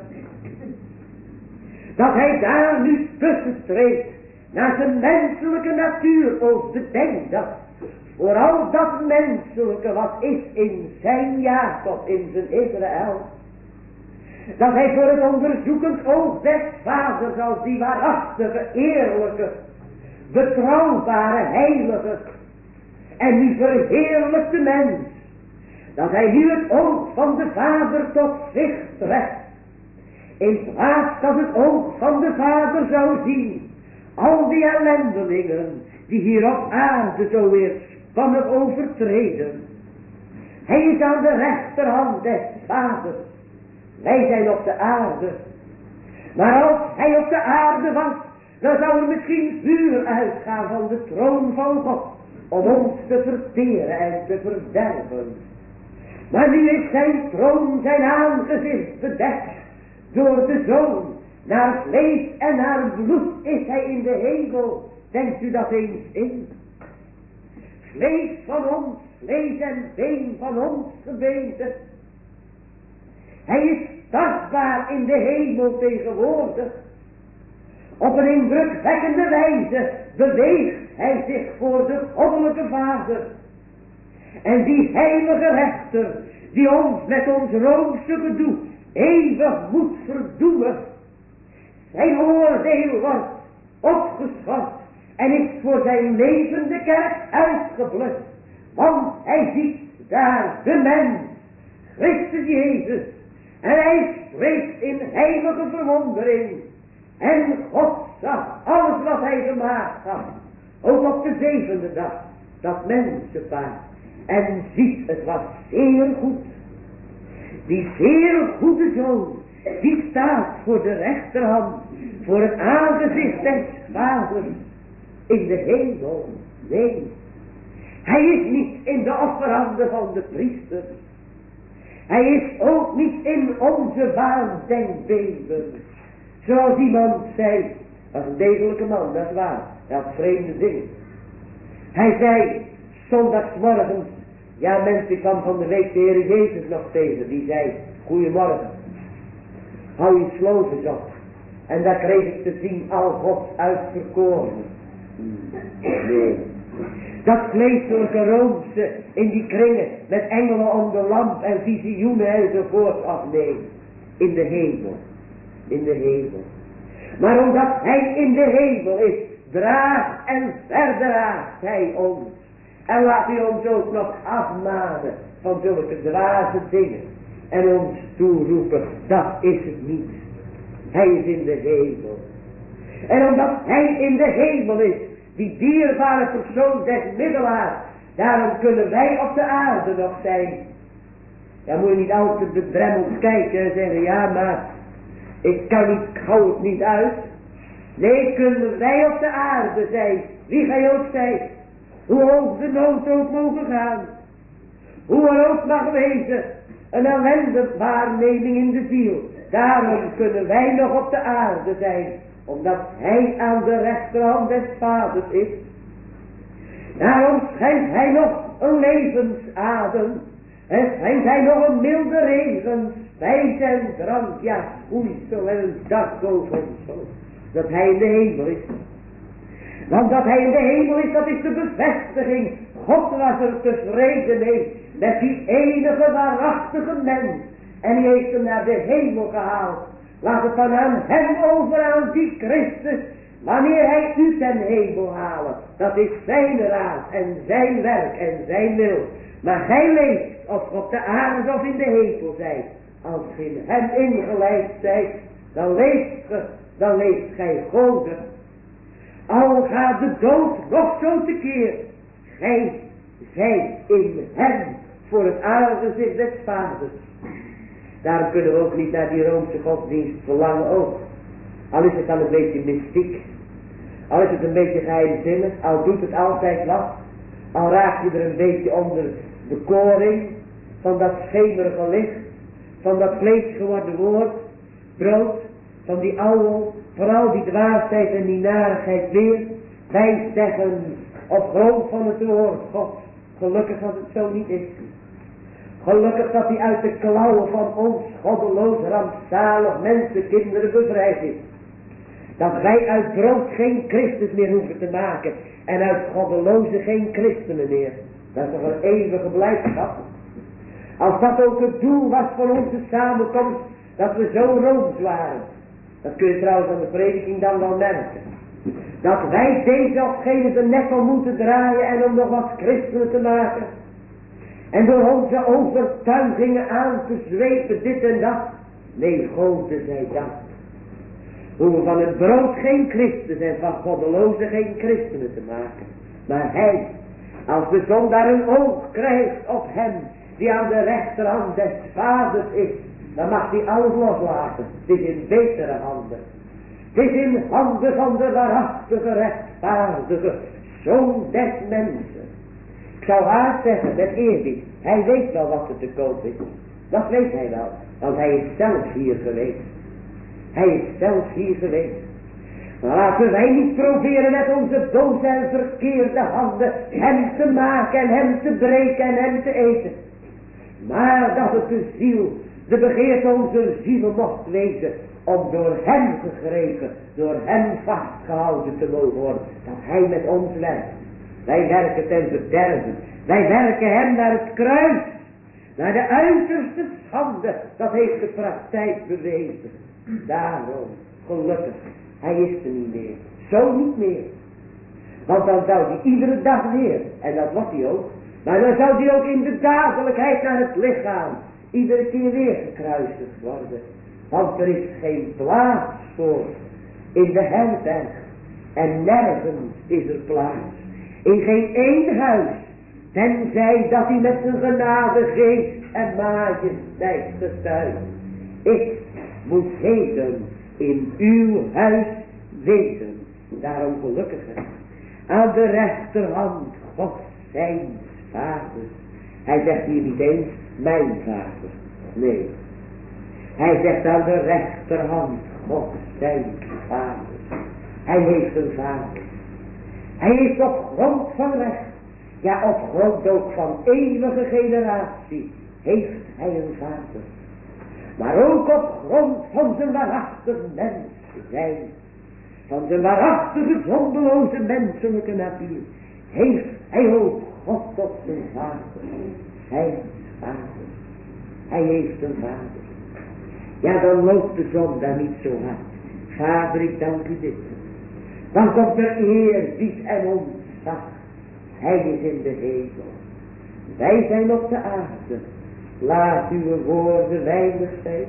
Dat hij daar nu tussen treedt naar zijn menselijke natuur, ook bedenkt dat vooral dat menselijke wat is in zijn Jacob, in zijn Israël, dat hij voor het onderzoekend oog des Vaders als die waarachtige, eerlijke, betrouwbare, heilige en nu verheerlijkte mens, dat hij nu het oog van de Vader tot zich trekt, in plaats dat het oog van de Vader zou zien al die ellendelingen die hier op aarde zo weer spannend overtreden. Hij is aan de rechterhand des Vaders. Wij zijn op de aarde. Maar als hij op de aarde was, dan zou er misschien vuur uitgaan van de troon van God om ons te verteren en te verderven. Maar nu is zijn troon, zijn aangezicht bedekt door de Zoon. Naar vlees en naar bloed is hij in de hemel. Denkt u dat eens in? Vlees van ons, vlees en been van ons gebeente. Hij is tastbaar in de hemel tegenwoordig. Op een indrukwekkende wijze beweegt hij zich voor de goddelijke Vader. En die heilige rechter, die ons met ons roomse gedoe eeuwig moet verdoemen. Zijn oordeel wordt opgeschort en is voor zijn levende kerk uitgeblust. Want hij ziet daar de mens, Christus Jezus. En hij spreekt in heilige verwondering. En God zag alles wat hij gemaakt had. Ook op de zevende dag. Dat mensenpaard. En ziet, het was zeer goed. Die zeer goede Zoon. Die staat voor de rechterhand. Voor het aangezicht des Vaders. In de hemel. Nee. Hij is niet in de offerhanden van de priester. Hij is ook niet in onze waandenkbeelden. Zoals iemand zei. Dat is een degelijke man, dat is waar. Dat is vreemde dingen. Hij zei zondagsmorgens. Ja mensen, ik kwam van de week de Heer Jezus nog tegen. Die zei, goeiemorgen. Hou je sloven op. En daar kreeg ik te zien al Gods uitverkoren. Nee. Dat vleeselijke roomse in die kringen met engelen om de lamp en visioenen enzovoort. Ach nee, in de hemel. In de hemel. Maar omdat hij in de hemel is, draagt en verdraagt hij ons. En laat hij ons ook nog afmanen van zulke dwaze dingen. En ons toeroepen, dat is het niet. Hij is in de hemel. En omdat hij in de hemel is, die dierbare persoon des middelaars, daarom kunnen wij op de aarde nog zijn. Dan moet je niet altijd bedremmeld kijken en zeggen, ja maar, ik kan niet, ik hou het niet uit. Nee, kunnen wij op de aarde zijn, wie gij ook zijt, hoe hoog de nood ook mogen gaan, hoe er ook mag wezen, een ellendige waarneming in de ziel. Daarom kunnen wij nog op de aarde zijn, omdat hij aan de rechterhand des Vaders is. Daarom schenkt hij nog een levensadem. En schenkt hij nog een milde regen. Spijs en drank, ja, schoeisel en een dak boven ons. Dat hij in de hemel is. Want dat hij in de hemel is, dat is de bevestiging. God was er tevreden mee met die enige waarachtige mens. En die heeft hem naar de hemel gehaald. Laat het dan aan hem over, aan die Christus. Wanneer hij u ten hemel halen. Dat is zijn raad en zijn werk en zijn wil. Maar gij leeft, of op de aarde of in de hemel zijt. Als ge in hem ingeleid zijt, dan leeft ge, dan leeft gij goden. Al gaat de dood nog zo tekeer. Gij zijt in hem voor het aangezicht des vaders. Daarom kunnen we ook niet naar die Roomse godsdienst verlangen ook. Al is het dan een beetje mystiek. Al is het een beetje geheimzinnig. Al doet het altijd wat. Al raak je er een beetje onder bekoring. Van dat schemerige licht. Van dat vlees geworden woord. Brood. Van die oude. Vooral die dwaasheid en die narigheid weer. Wij zeggen op grond van het woord God. Gelukkig dat het zo niet is. Gelukkig dat hij uit de klauwen van ons goddeloos rampzalig mensenkinderen bevrijd is. Dat wij uit brood geen Christus meer hoeven te maken. En uit goddeloze geen christenen meer. Dat is toch een eeuwige blijdschap. Als dat ook het doel was van onze samenkomst. Dat we zo rooms waren. Dat kun je trouwens aan de prediking dan wel merken. Dat wij deze of gene de nek om moeten draaien. En om nog wat christenen te maken. En door onze overtuigingen aan te zwepen dit en dat. Nee, goden zij dat. Hoe we van het brood geen Christus en van goddelozen geen christenen te maken. Maar hij, als de zondaar een oog krijgt op hem, die aan de rechterhand des vaders is, dan mag hij alles loslaten. Het is in betere handen. Het is in handen van de waarachtige, rechtvaardige zoon des mensen. Ik zou haar zeggen, met eerbied, hij weet wel wat er te koop is. Dat weet hij wel, want hij is zelf hier geweest. Hij is zelf hier geweest. Maar laten wij niet proberen met onze boze en verkeerde handen hem te maken en hem te breken en hem te eten. Maar dat het de ziel, de begeerte onze zielen mocht wezen, om door hem gegrepen, door hem vastgehouden te mogen worden. Dat hij met ons werkt. Wij werken ten verderven. Wij werken hem naar het kruis. Naar de uiterste schande. Dat heeft de praktijk bewezen. Daarom, gelukkig, hij is er niet meer. Zo niet meer. Want dan zou hij iedere dag weer, en dat was hij ook, maar dan zou hij ook in de dagelijkheid naar het lichaam iedere keer weer gekruisigd worden. Want er is geen plaats voor in de herberg. En nergens is er plaats. In geen één huis. Tenzij dat hij met zijn genade geest en majesteit getuigt. Ik moet heden in uw huis wezen. Daarom gelukkiger. Aan de rechterhand God zijn vader. Hij zegt hier niet eens mijn vader. Nee. Hij zegt aan de rechterhand God zijn vader. Hij heeft een vader. Hij is op grond van recht. Ja, op grond ook van eeuwige generatie. Heeft hij een vader. Maar ook op grond van zijn waarachtig mens zijn. Van zijn waarachtige zondeloze menselijke natuur. Heeft hij ook God tot zijn vader. Zijn vader. Hij heeft een vader. Ja, dan loopt de zon daar niet zo hard. Vader, ik dank u dit. Dan komt er eerbied en ontzag. Hij is in de hemel. Wij zijn op de aarde. Laat uw woorden weinig zijn.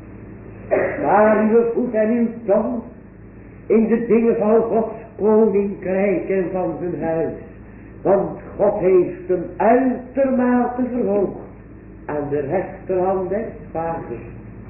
Maar uw voet en uw tong in de dingen van Gods koninkrijk en van zijn huis. Want God heeft hem uitermate verhoogd aan de rechterhand des vaders.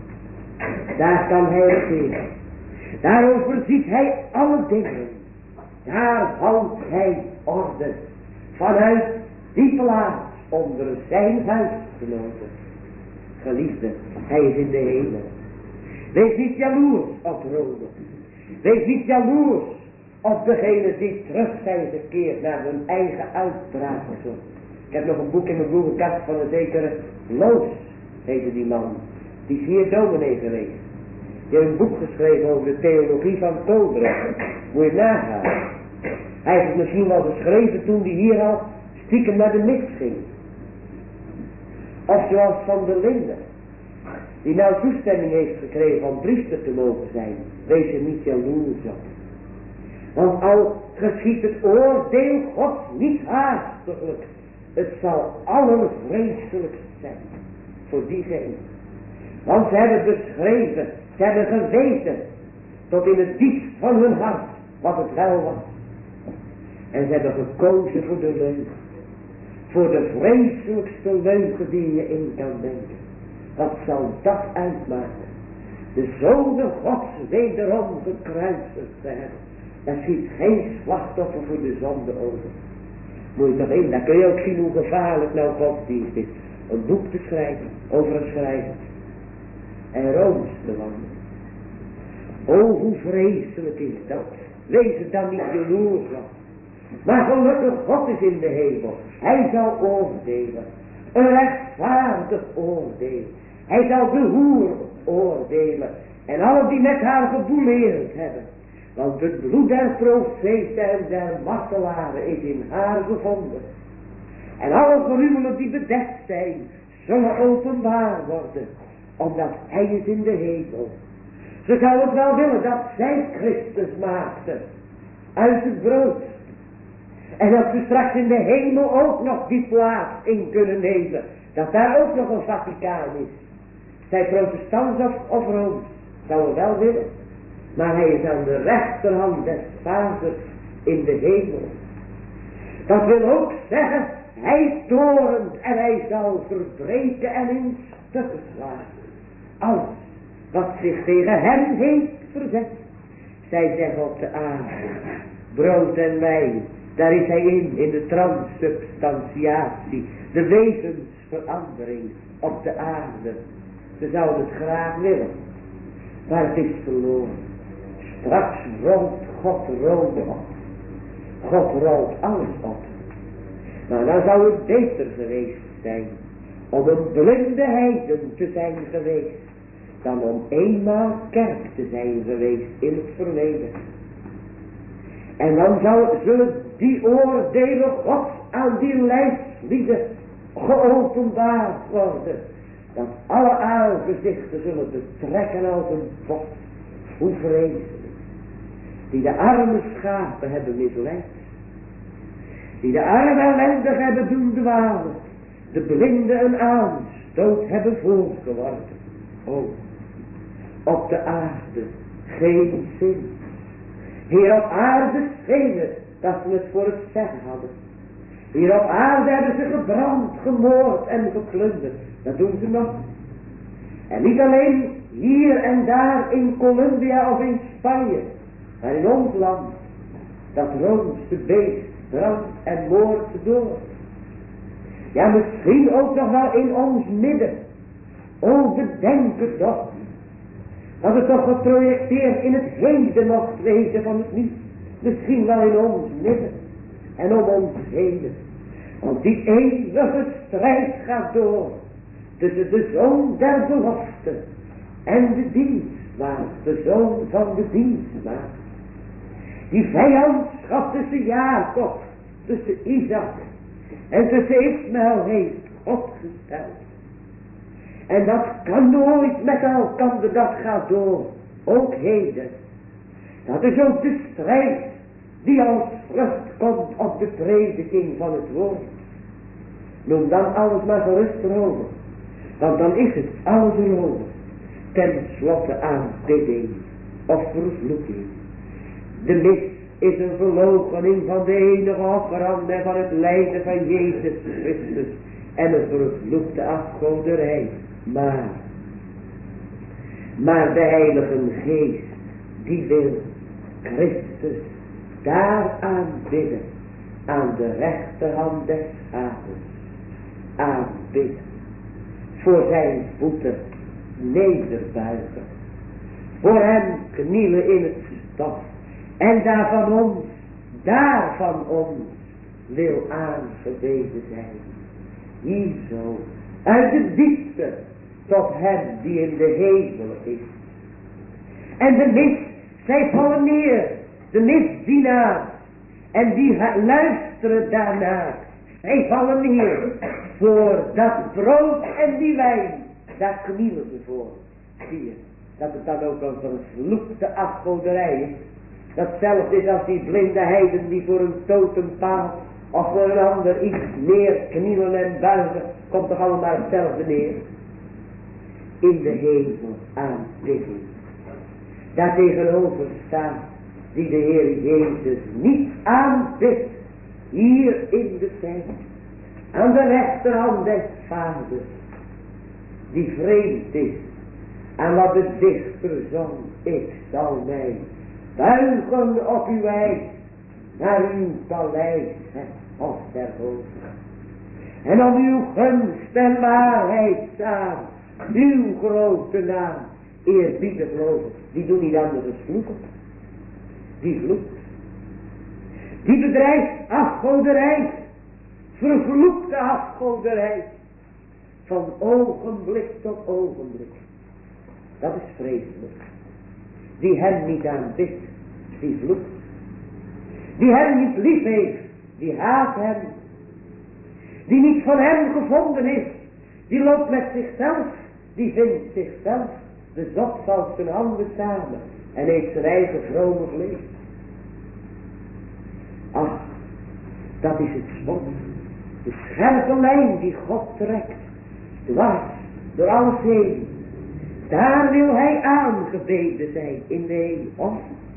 Daar kan hij regeren. Daarover ziet hij alle dingen. Daar houdt hij orde. Vanuit die plaats onder zijn huisgenoten. Geliefde, hij is in de hemel. Wees niet jaloers op Rome. Wees niet jaloers Of degenen die terug zijn gekeerd naar hun eigen uitdragersel. Ik heb nog een boek in mijn boekenkast van een zekere Loos, heette die man. Die is hier dominee geweest. Die heeft een boek geschreven over de theologie van Toderen. Moet je nagaan. Hij heeft het misschien wel geschreven toen hij hier al stiekem naar de mis ging. Of zoals Van der Linden. Die nou toestemming heeft gekregen om priester te mogen zijn. Wees er niet jaloers op. Want al geschiet het oordeel Gods niet haastiglijk. Het zal allervreselijkst zijn. Voor diegenen. Want ze hebben beschreven. Ze hebben geweten. Tot in het diepst van hun hart. Wat het wel was. En ze hebben gekozen voor de leugen. Voor de vreselijkste leugen die je in kan denken. Wat zal dat uitmaken? De zonen Gods wederom gekruisigd te hebben. Daar schiet geen slachtoffer voor de zonde over. Moet je toch in, daar kun je ook zien hoe gevaarlijk nou godsdienst is. Een boek te schrijven, over een schrijver. En rooms te wandelen. O, hoe vreselijk is dat. Wees het dan niet jaloers op. Maar gelukkig God is in de hemel. Hij zal oordelen. Een rechtvaardig oordeel. Hij zal de hoer oordelen. En allen die met haar gebouleerd hebben. Want het bloed der profeten en der martelaren is in haar gevonden. En alle gruwelen die bedekt zijn, zullen openbaar worden. Omdat hij is in de hemel. Ze zou het wel willen dat zij Christus maakten. Uit het brood. En dat ze straks in de hemel ook nog die plaats in kunnen nemen. Dat daar ook nog een Vaticaan is. Zij protestants of, of rooms. Zou het wel willen. Maar hij is aan de rechterhand des vaders in de hemel. Dat wil ook zeggen, hij torent en hij zal verbreken en in stukken slaan. Alles wat zich tegen hem heeft verzet. Zij zeggen op de aarde, brood en wijn, daar is hij in, in de transsubstantiatie, de wezensverandering op de aarde. Ze zouden het graag willen, maar het is verloren. Straks rolt God rolt op. God rolt alles op. Maar dan zou het beter geweest zijn om een blinde heiden te zijn geweest, dan om eenmaal kerk te zijn geweest in het verleden. En dan zou, zullen die oordelen Gods aan die lijfslieden geopenbaard worden. Dat alle aangezichten zullen betrekken als een pot. Hoe vreselijk. Die de arme schapen hebben misleid. Die de arme ellendig hebben doen dwalen. De blinde een aanstoot hebben voorgeworpen. Oh, op de aarde geen zin. Hier op aarde scheen het dat ze het voor het zeggen hadden. Hier op aarde hebben ze gebrand, gemoord en geplunderd. Dat doen ze nog. En niet alleen hier en daar in Colombia of in Spanje. Maar in ons land. Dat roomste beest brandt en moordt door. Ja, misschien ook nog wel in ons midden. O, bedenk het toch. Dat het toch geprojecteerd in het heden mocht wezen van het niet. Misschien wel in ons midden. En om ons heden. Want die eeuwige strijd gaat door. Tussen de zoon der belofte. En de dienstmaagd. De zoon van de dienstmaagd. Die vijandschap tussen Jacob. Tussen Isaac. En tussen Ismaël heeft God gesteld. En dat kan nooit met elkaar, dat gaat door. Ook heden. Dat is ook de strijd die als vrucht komt op de prediking van het woord. Noem dan alles maar gerust erover. Want dan is het alles erover. Ten slotte aanbidding of vervloeking. De mis is een verloochening van de enige offerhand en van het lijden van Jezus Christus. En een vervloekte afgoderij. Maar, maar de Heilige Geest, die wil Christus daar aanbidden, aan de rechterhand des vaders, aanbidden, voor zijn voeten nederbuigen, voor hem knielen in het stof En daarvan ons, daarvan ons, wil aangebeden zijn. Hier zo, uit de diepte, tot hem die in de hemel is. En de mist, zij vallen neer, de mistdienaar, en die luisteren daarnaar. Zij vallen neer, voor dat brood en die wijn, daar knielen ze voor. Zie je, dat het dan ook een vervloekte afgoderij is. Datzelfde is als die blinde heiden die voor een totempaal of voor een ander iets neerknielen en buigen, komt toch allemaal hetzelfde neer. In de hemel aanbidden. Daartegenover staat die de Heer Jezus niet aanbidt, hier in de tijd, aan de rechterhand des Vaders, die vreemd is aan wat de dichter zong, ik zal mij buigen op uw wijs, naar uw paleis, het hof der hoogte. En om uw gunst en waarheid staan, uw grote naam, eerbiedig loven. Die doen niet anders dan vloeken. Die vloekt. Die bedrijft afgoderij, vervloekte afgoderij, van ogenblik tot ogenblik. Dat is vreselijk. Die hem niet aanbidt, die vloekt. Die hem niet lief heeft, die haat hem. Die niet van hem gevonden is, die loopt met zichzelf, die vindt zichzelf, de zot valt zijn handen samen en heeft zijn eigen vrome vlees. Ach, dat is het spot, de scherpe lijn die God trekt, dwars door alles heen. Daar wil hij aangebeden zijn in de hemel. Of,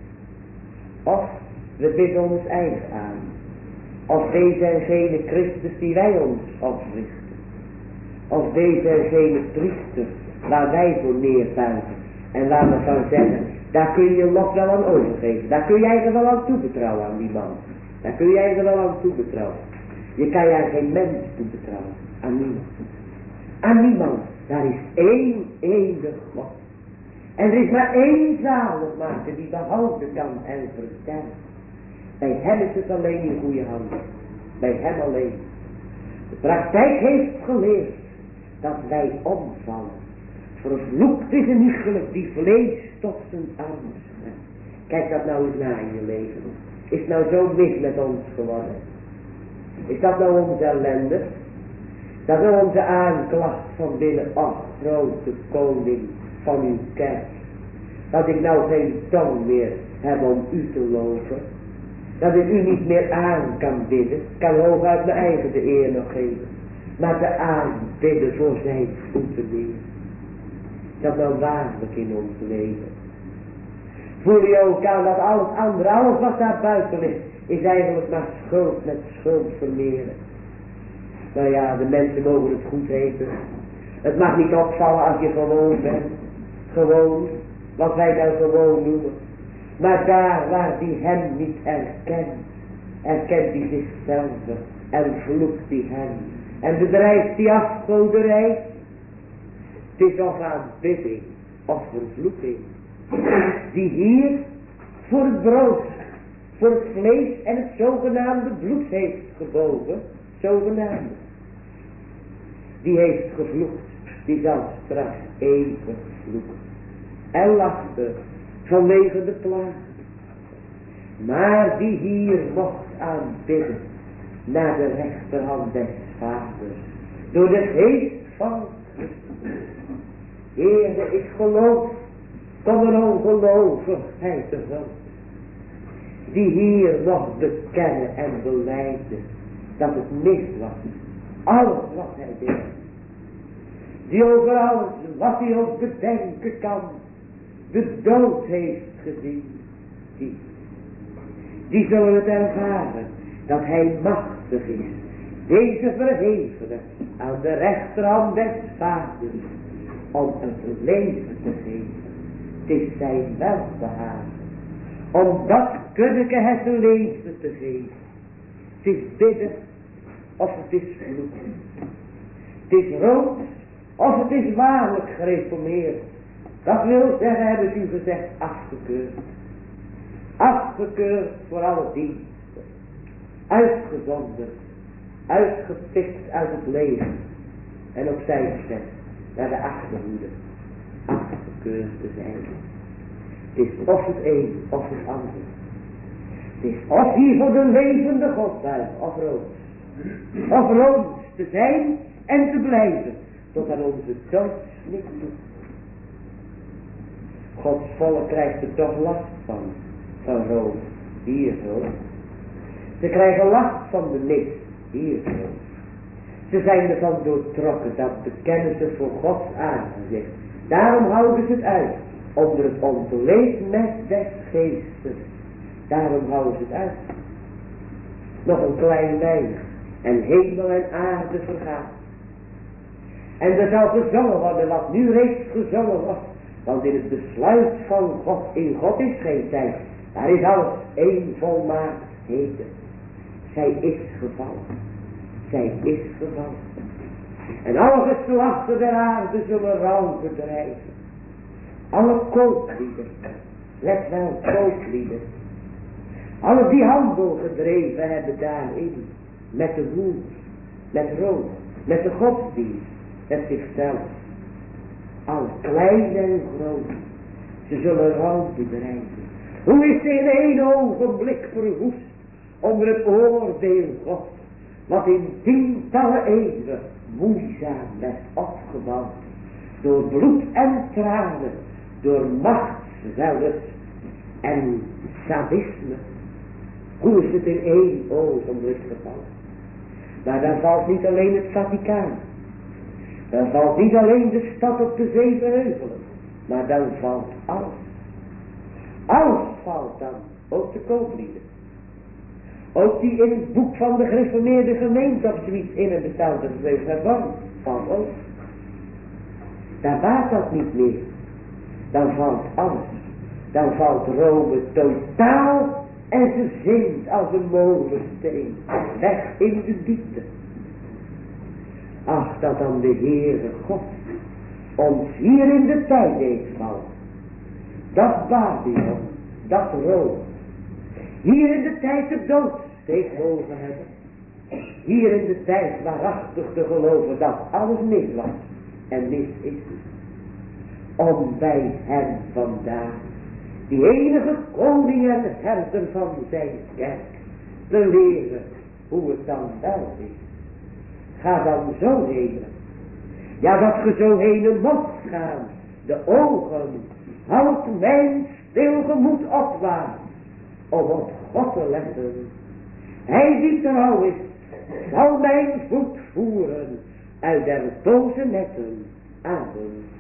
of we bidden ons eigen aan. Of deze en gene Christus die wij ons oprichten. Of deze en gene priester waar wij voor neerbuigen. En waar we van zeggen, daar kun je nog wel aan overgeven. Daar kun jij er wel aan toebetrouwen aan die man. Daar kun jij er wel aan toebetrouwen. Je kan jij geen mens toebetrouwen. Aan niemand. Aan niemand. Daar is één eeuwig God. En er is maar één zaligmaker die behouden kan en versterken. Bij hem is het alleen in goede handen. Bij hem alleen. De praktijk heeft geleerd dat wij omvallen. Vervloekt is een iegelijk die vlees tot zijn armen strekt. Kijk dat nou eens na in je leven. Is het nou zo mis met ons geworden? Is dat nou onze ellende? Dat is onze aanklacht van binnen, ach, grote koning van uw kerk. Dat ik nou geen tong meer heb om u te loven. Dat ik u niet meer aan kan bidden. Ik kan hooguit mijn eigen de eer nog geven. Maar te aanbidden voor zijn voeten neer. Dat nou waarlijk in ons leven. Voel je ook aan dat alles andere, alles wat daar buiten ligt, is eigenlijk maar schuld met schuld vermeren. Nou ja, de mensen mogen het goed heten. Het mag niet opvallen als je gewoon bent. Gewoon, wat wij nou gewoon noemen. Maar daar waar die hem niet herkent, herkent hij zichzelf en vloekt die hem. En bedrijft die afgoderij. Het is of aanbidding of vervloeking. Die hier voor het brood, voor het vlees en het zogenaamde bloed heeft gebogen. Zogenaamde. Die heeft gevloekt. Die zal straks eeuwig vloeken. En lachte vanwege de plaag. Maar die hier mocht aanbidden naar de rechterhand des Vaders. Door de geest van Christus. Heere, ik geloof. Kom een ongelovigheid te hulp. Die hier mocht bekennen en belijden. Dat het mis was. Alles wat hij deed. Die over alles wat hij ook bedenken kan. De dood heeft gezien. Die, die zullen het ervaren. Dat hij machtig is. Deze verhevene aan de rechterhand des Vaders. Om het leven te geven. Het is zijn welbehagen. Om dat kunneke het leven te geven. Het is bidden. Of het is vloeken. Het is rood. Of het is waarlijk gereformeerd. Dat wil zeggen, heb ik u gezegd, afgekeurd. Af afgekeurd voor alle diensten, uitgezonden, uitgepikt uit het leven en opzij gezet naar de achterhoede, afgekeurd te zijn. Het is of het een of het ander. Het is of hier voor de levende God buigen, of rood. Of rood te zijn en te blijven, tot aan onze doodsnik toe. Gods volk krijgt er toch last van, van rood, hier zo. Ze krijgen last van de mist, hier zo. Ze zijn ervan doortrokken, dat bekennen ze voor Gods aangezicht. Daarom houden ze het uit, onder het ontleed mes des geestes. Daarom houden ze het uit. Nog een klein weinig, en hemel en aarde vergaan. En er zal gezongen worden wat nu reeds gezongen wordt. Want in het besluit van God, in God is geen tijd. Daar is alles één volmaakt heden. Zij is gevallen. Zij is gevallen. En alle geslachten der aarde zullen rouw bedrijven. Alle kooplieden. Let wel, kooplieden. Alle die handel gedreven hebben daarin. Met de woel. Met rook. Met de godsdienst. Met zichzelf. Alle klein en groot. Ze zullen rouw bedrijven. Hoe is ze in één ogenblik verwoest onder het oordeel God, wat in tientallen eeuwen moeizaam werd opgebouwd, door bloed en tranen, door machtswellust en sadisme. Hoe is het in één ogenblik gevallen? Maar dan valt niet alleen het Vaticaan, dan valt niet alleen de stad op de zeven heuvelen, maar dan valt alles. Alles valt dan, ook de kooplieden. Ook die in het boek van de gereformeerde gemeente of zoiets in het bestaan gebleven hebben, valt ook. Daar baat dat niet meer. Dan valt alles. Dan valt Rome totaal en ze zinkt als een molensteen weg in de diepte. Ach, dat dan de Heere God ons hier in de tijd deed vallen. Dat Babylon, dat Rome, hier in de tijd de dood steeds mogen hebben. Hier in de tijd waarachtig te geloven dat alles mis was en mis is. Om bij hem vandaag, die enige koning en herder van zijn kerk, te leren hoe het dan wel is. Ga dan zo heen. Ja, dat ge zo heen mocht gaan, de ogen, houd mijn stil gemoed opwaart, om op God te letten. Hij die trouw is, zal mijn voet voeren uit der boze netten. Amen.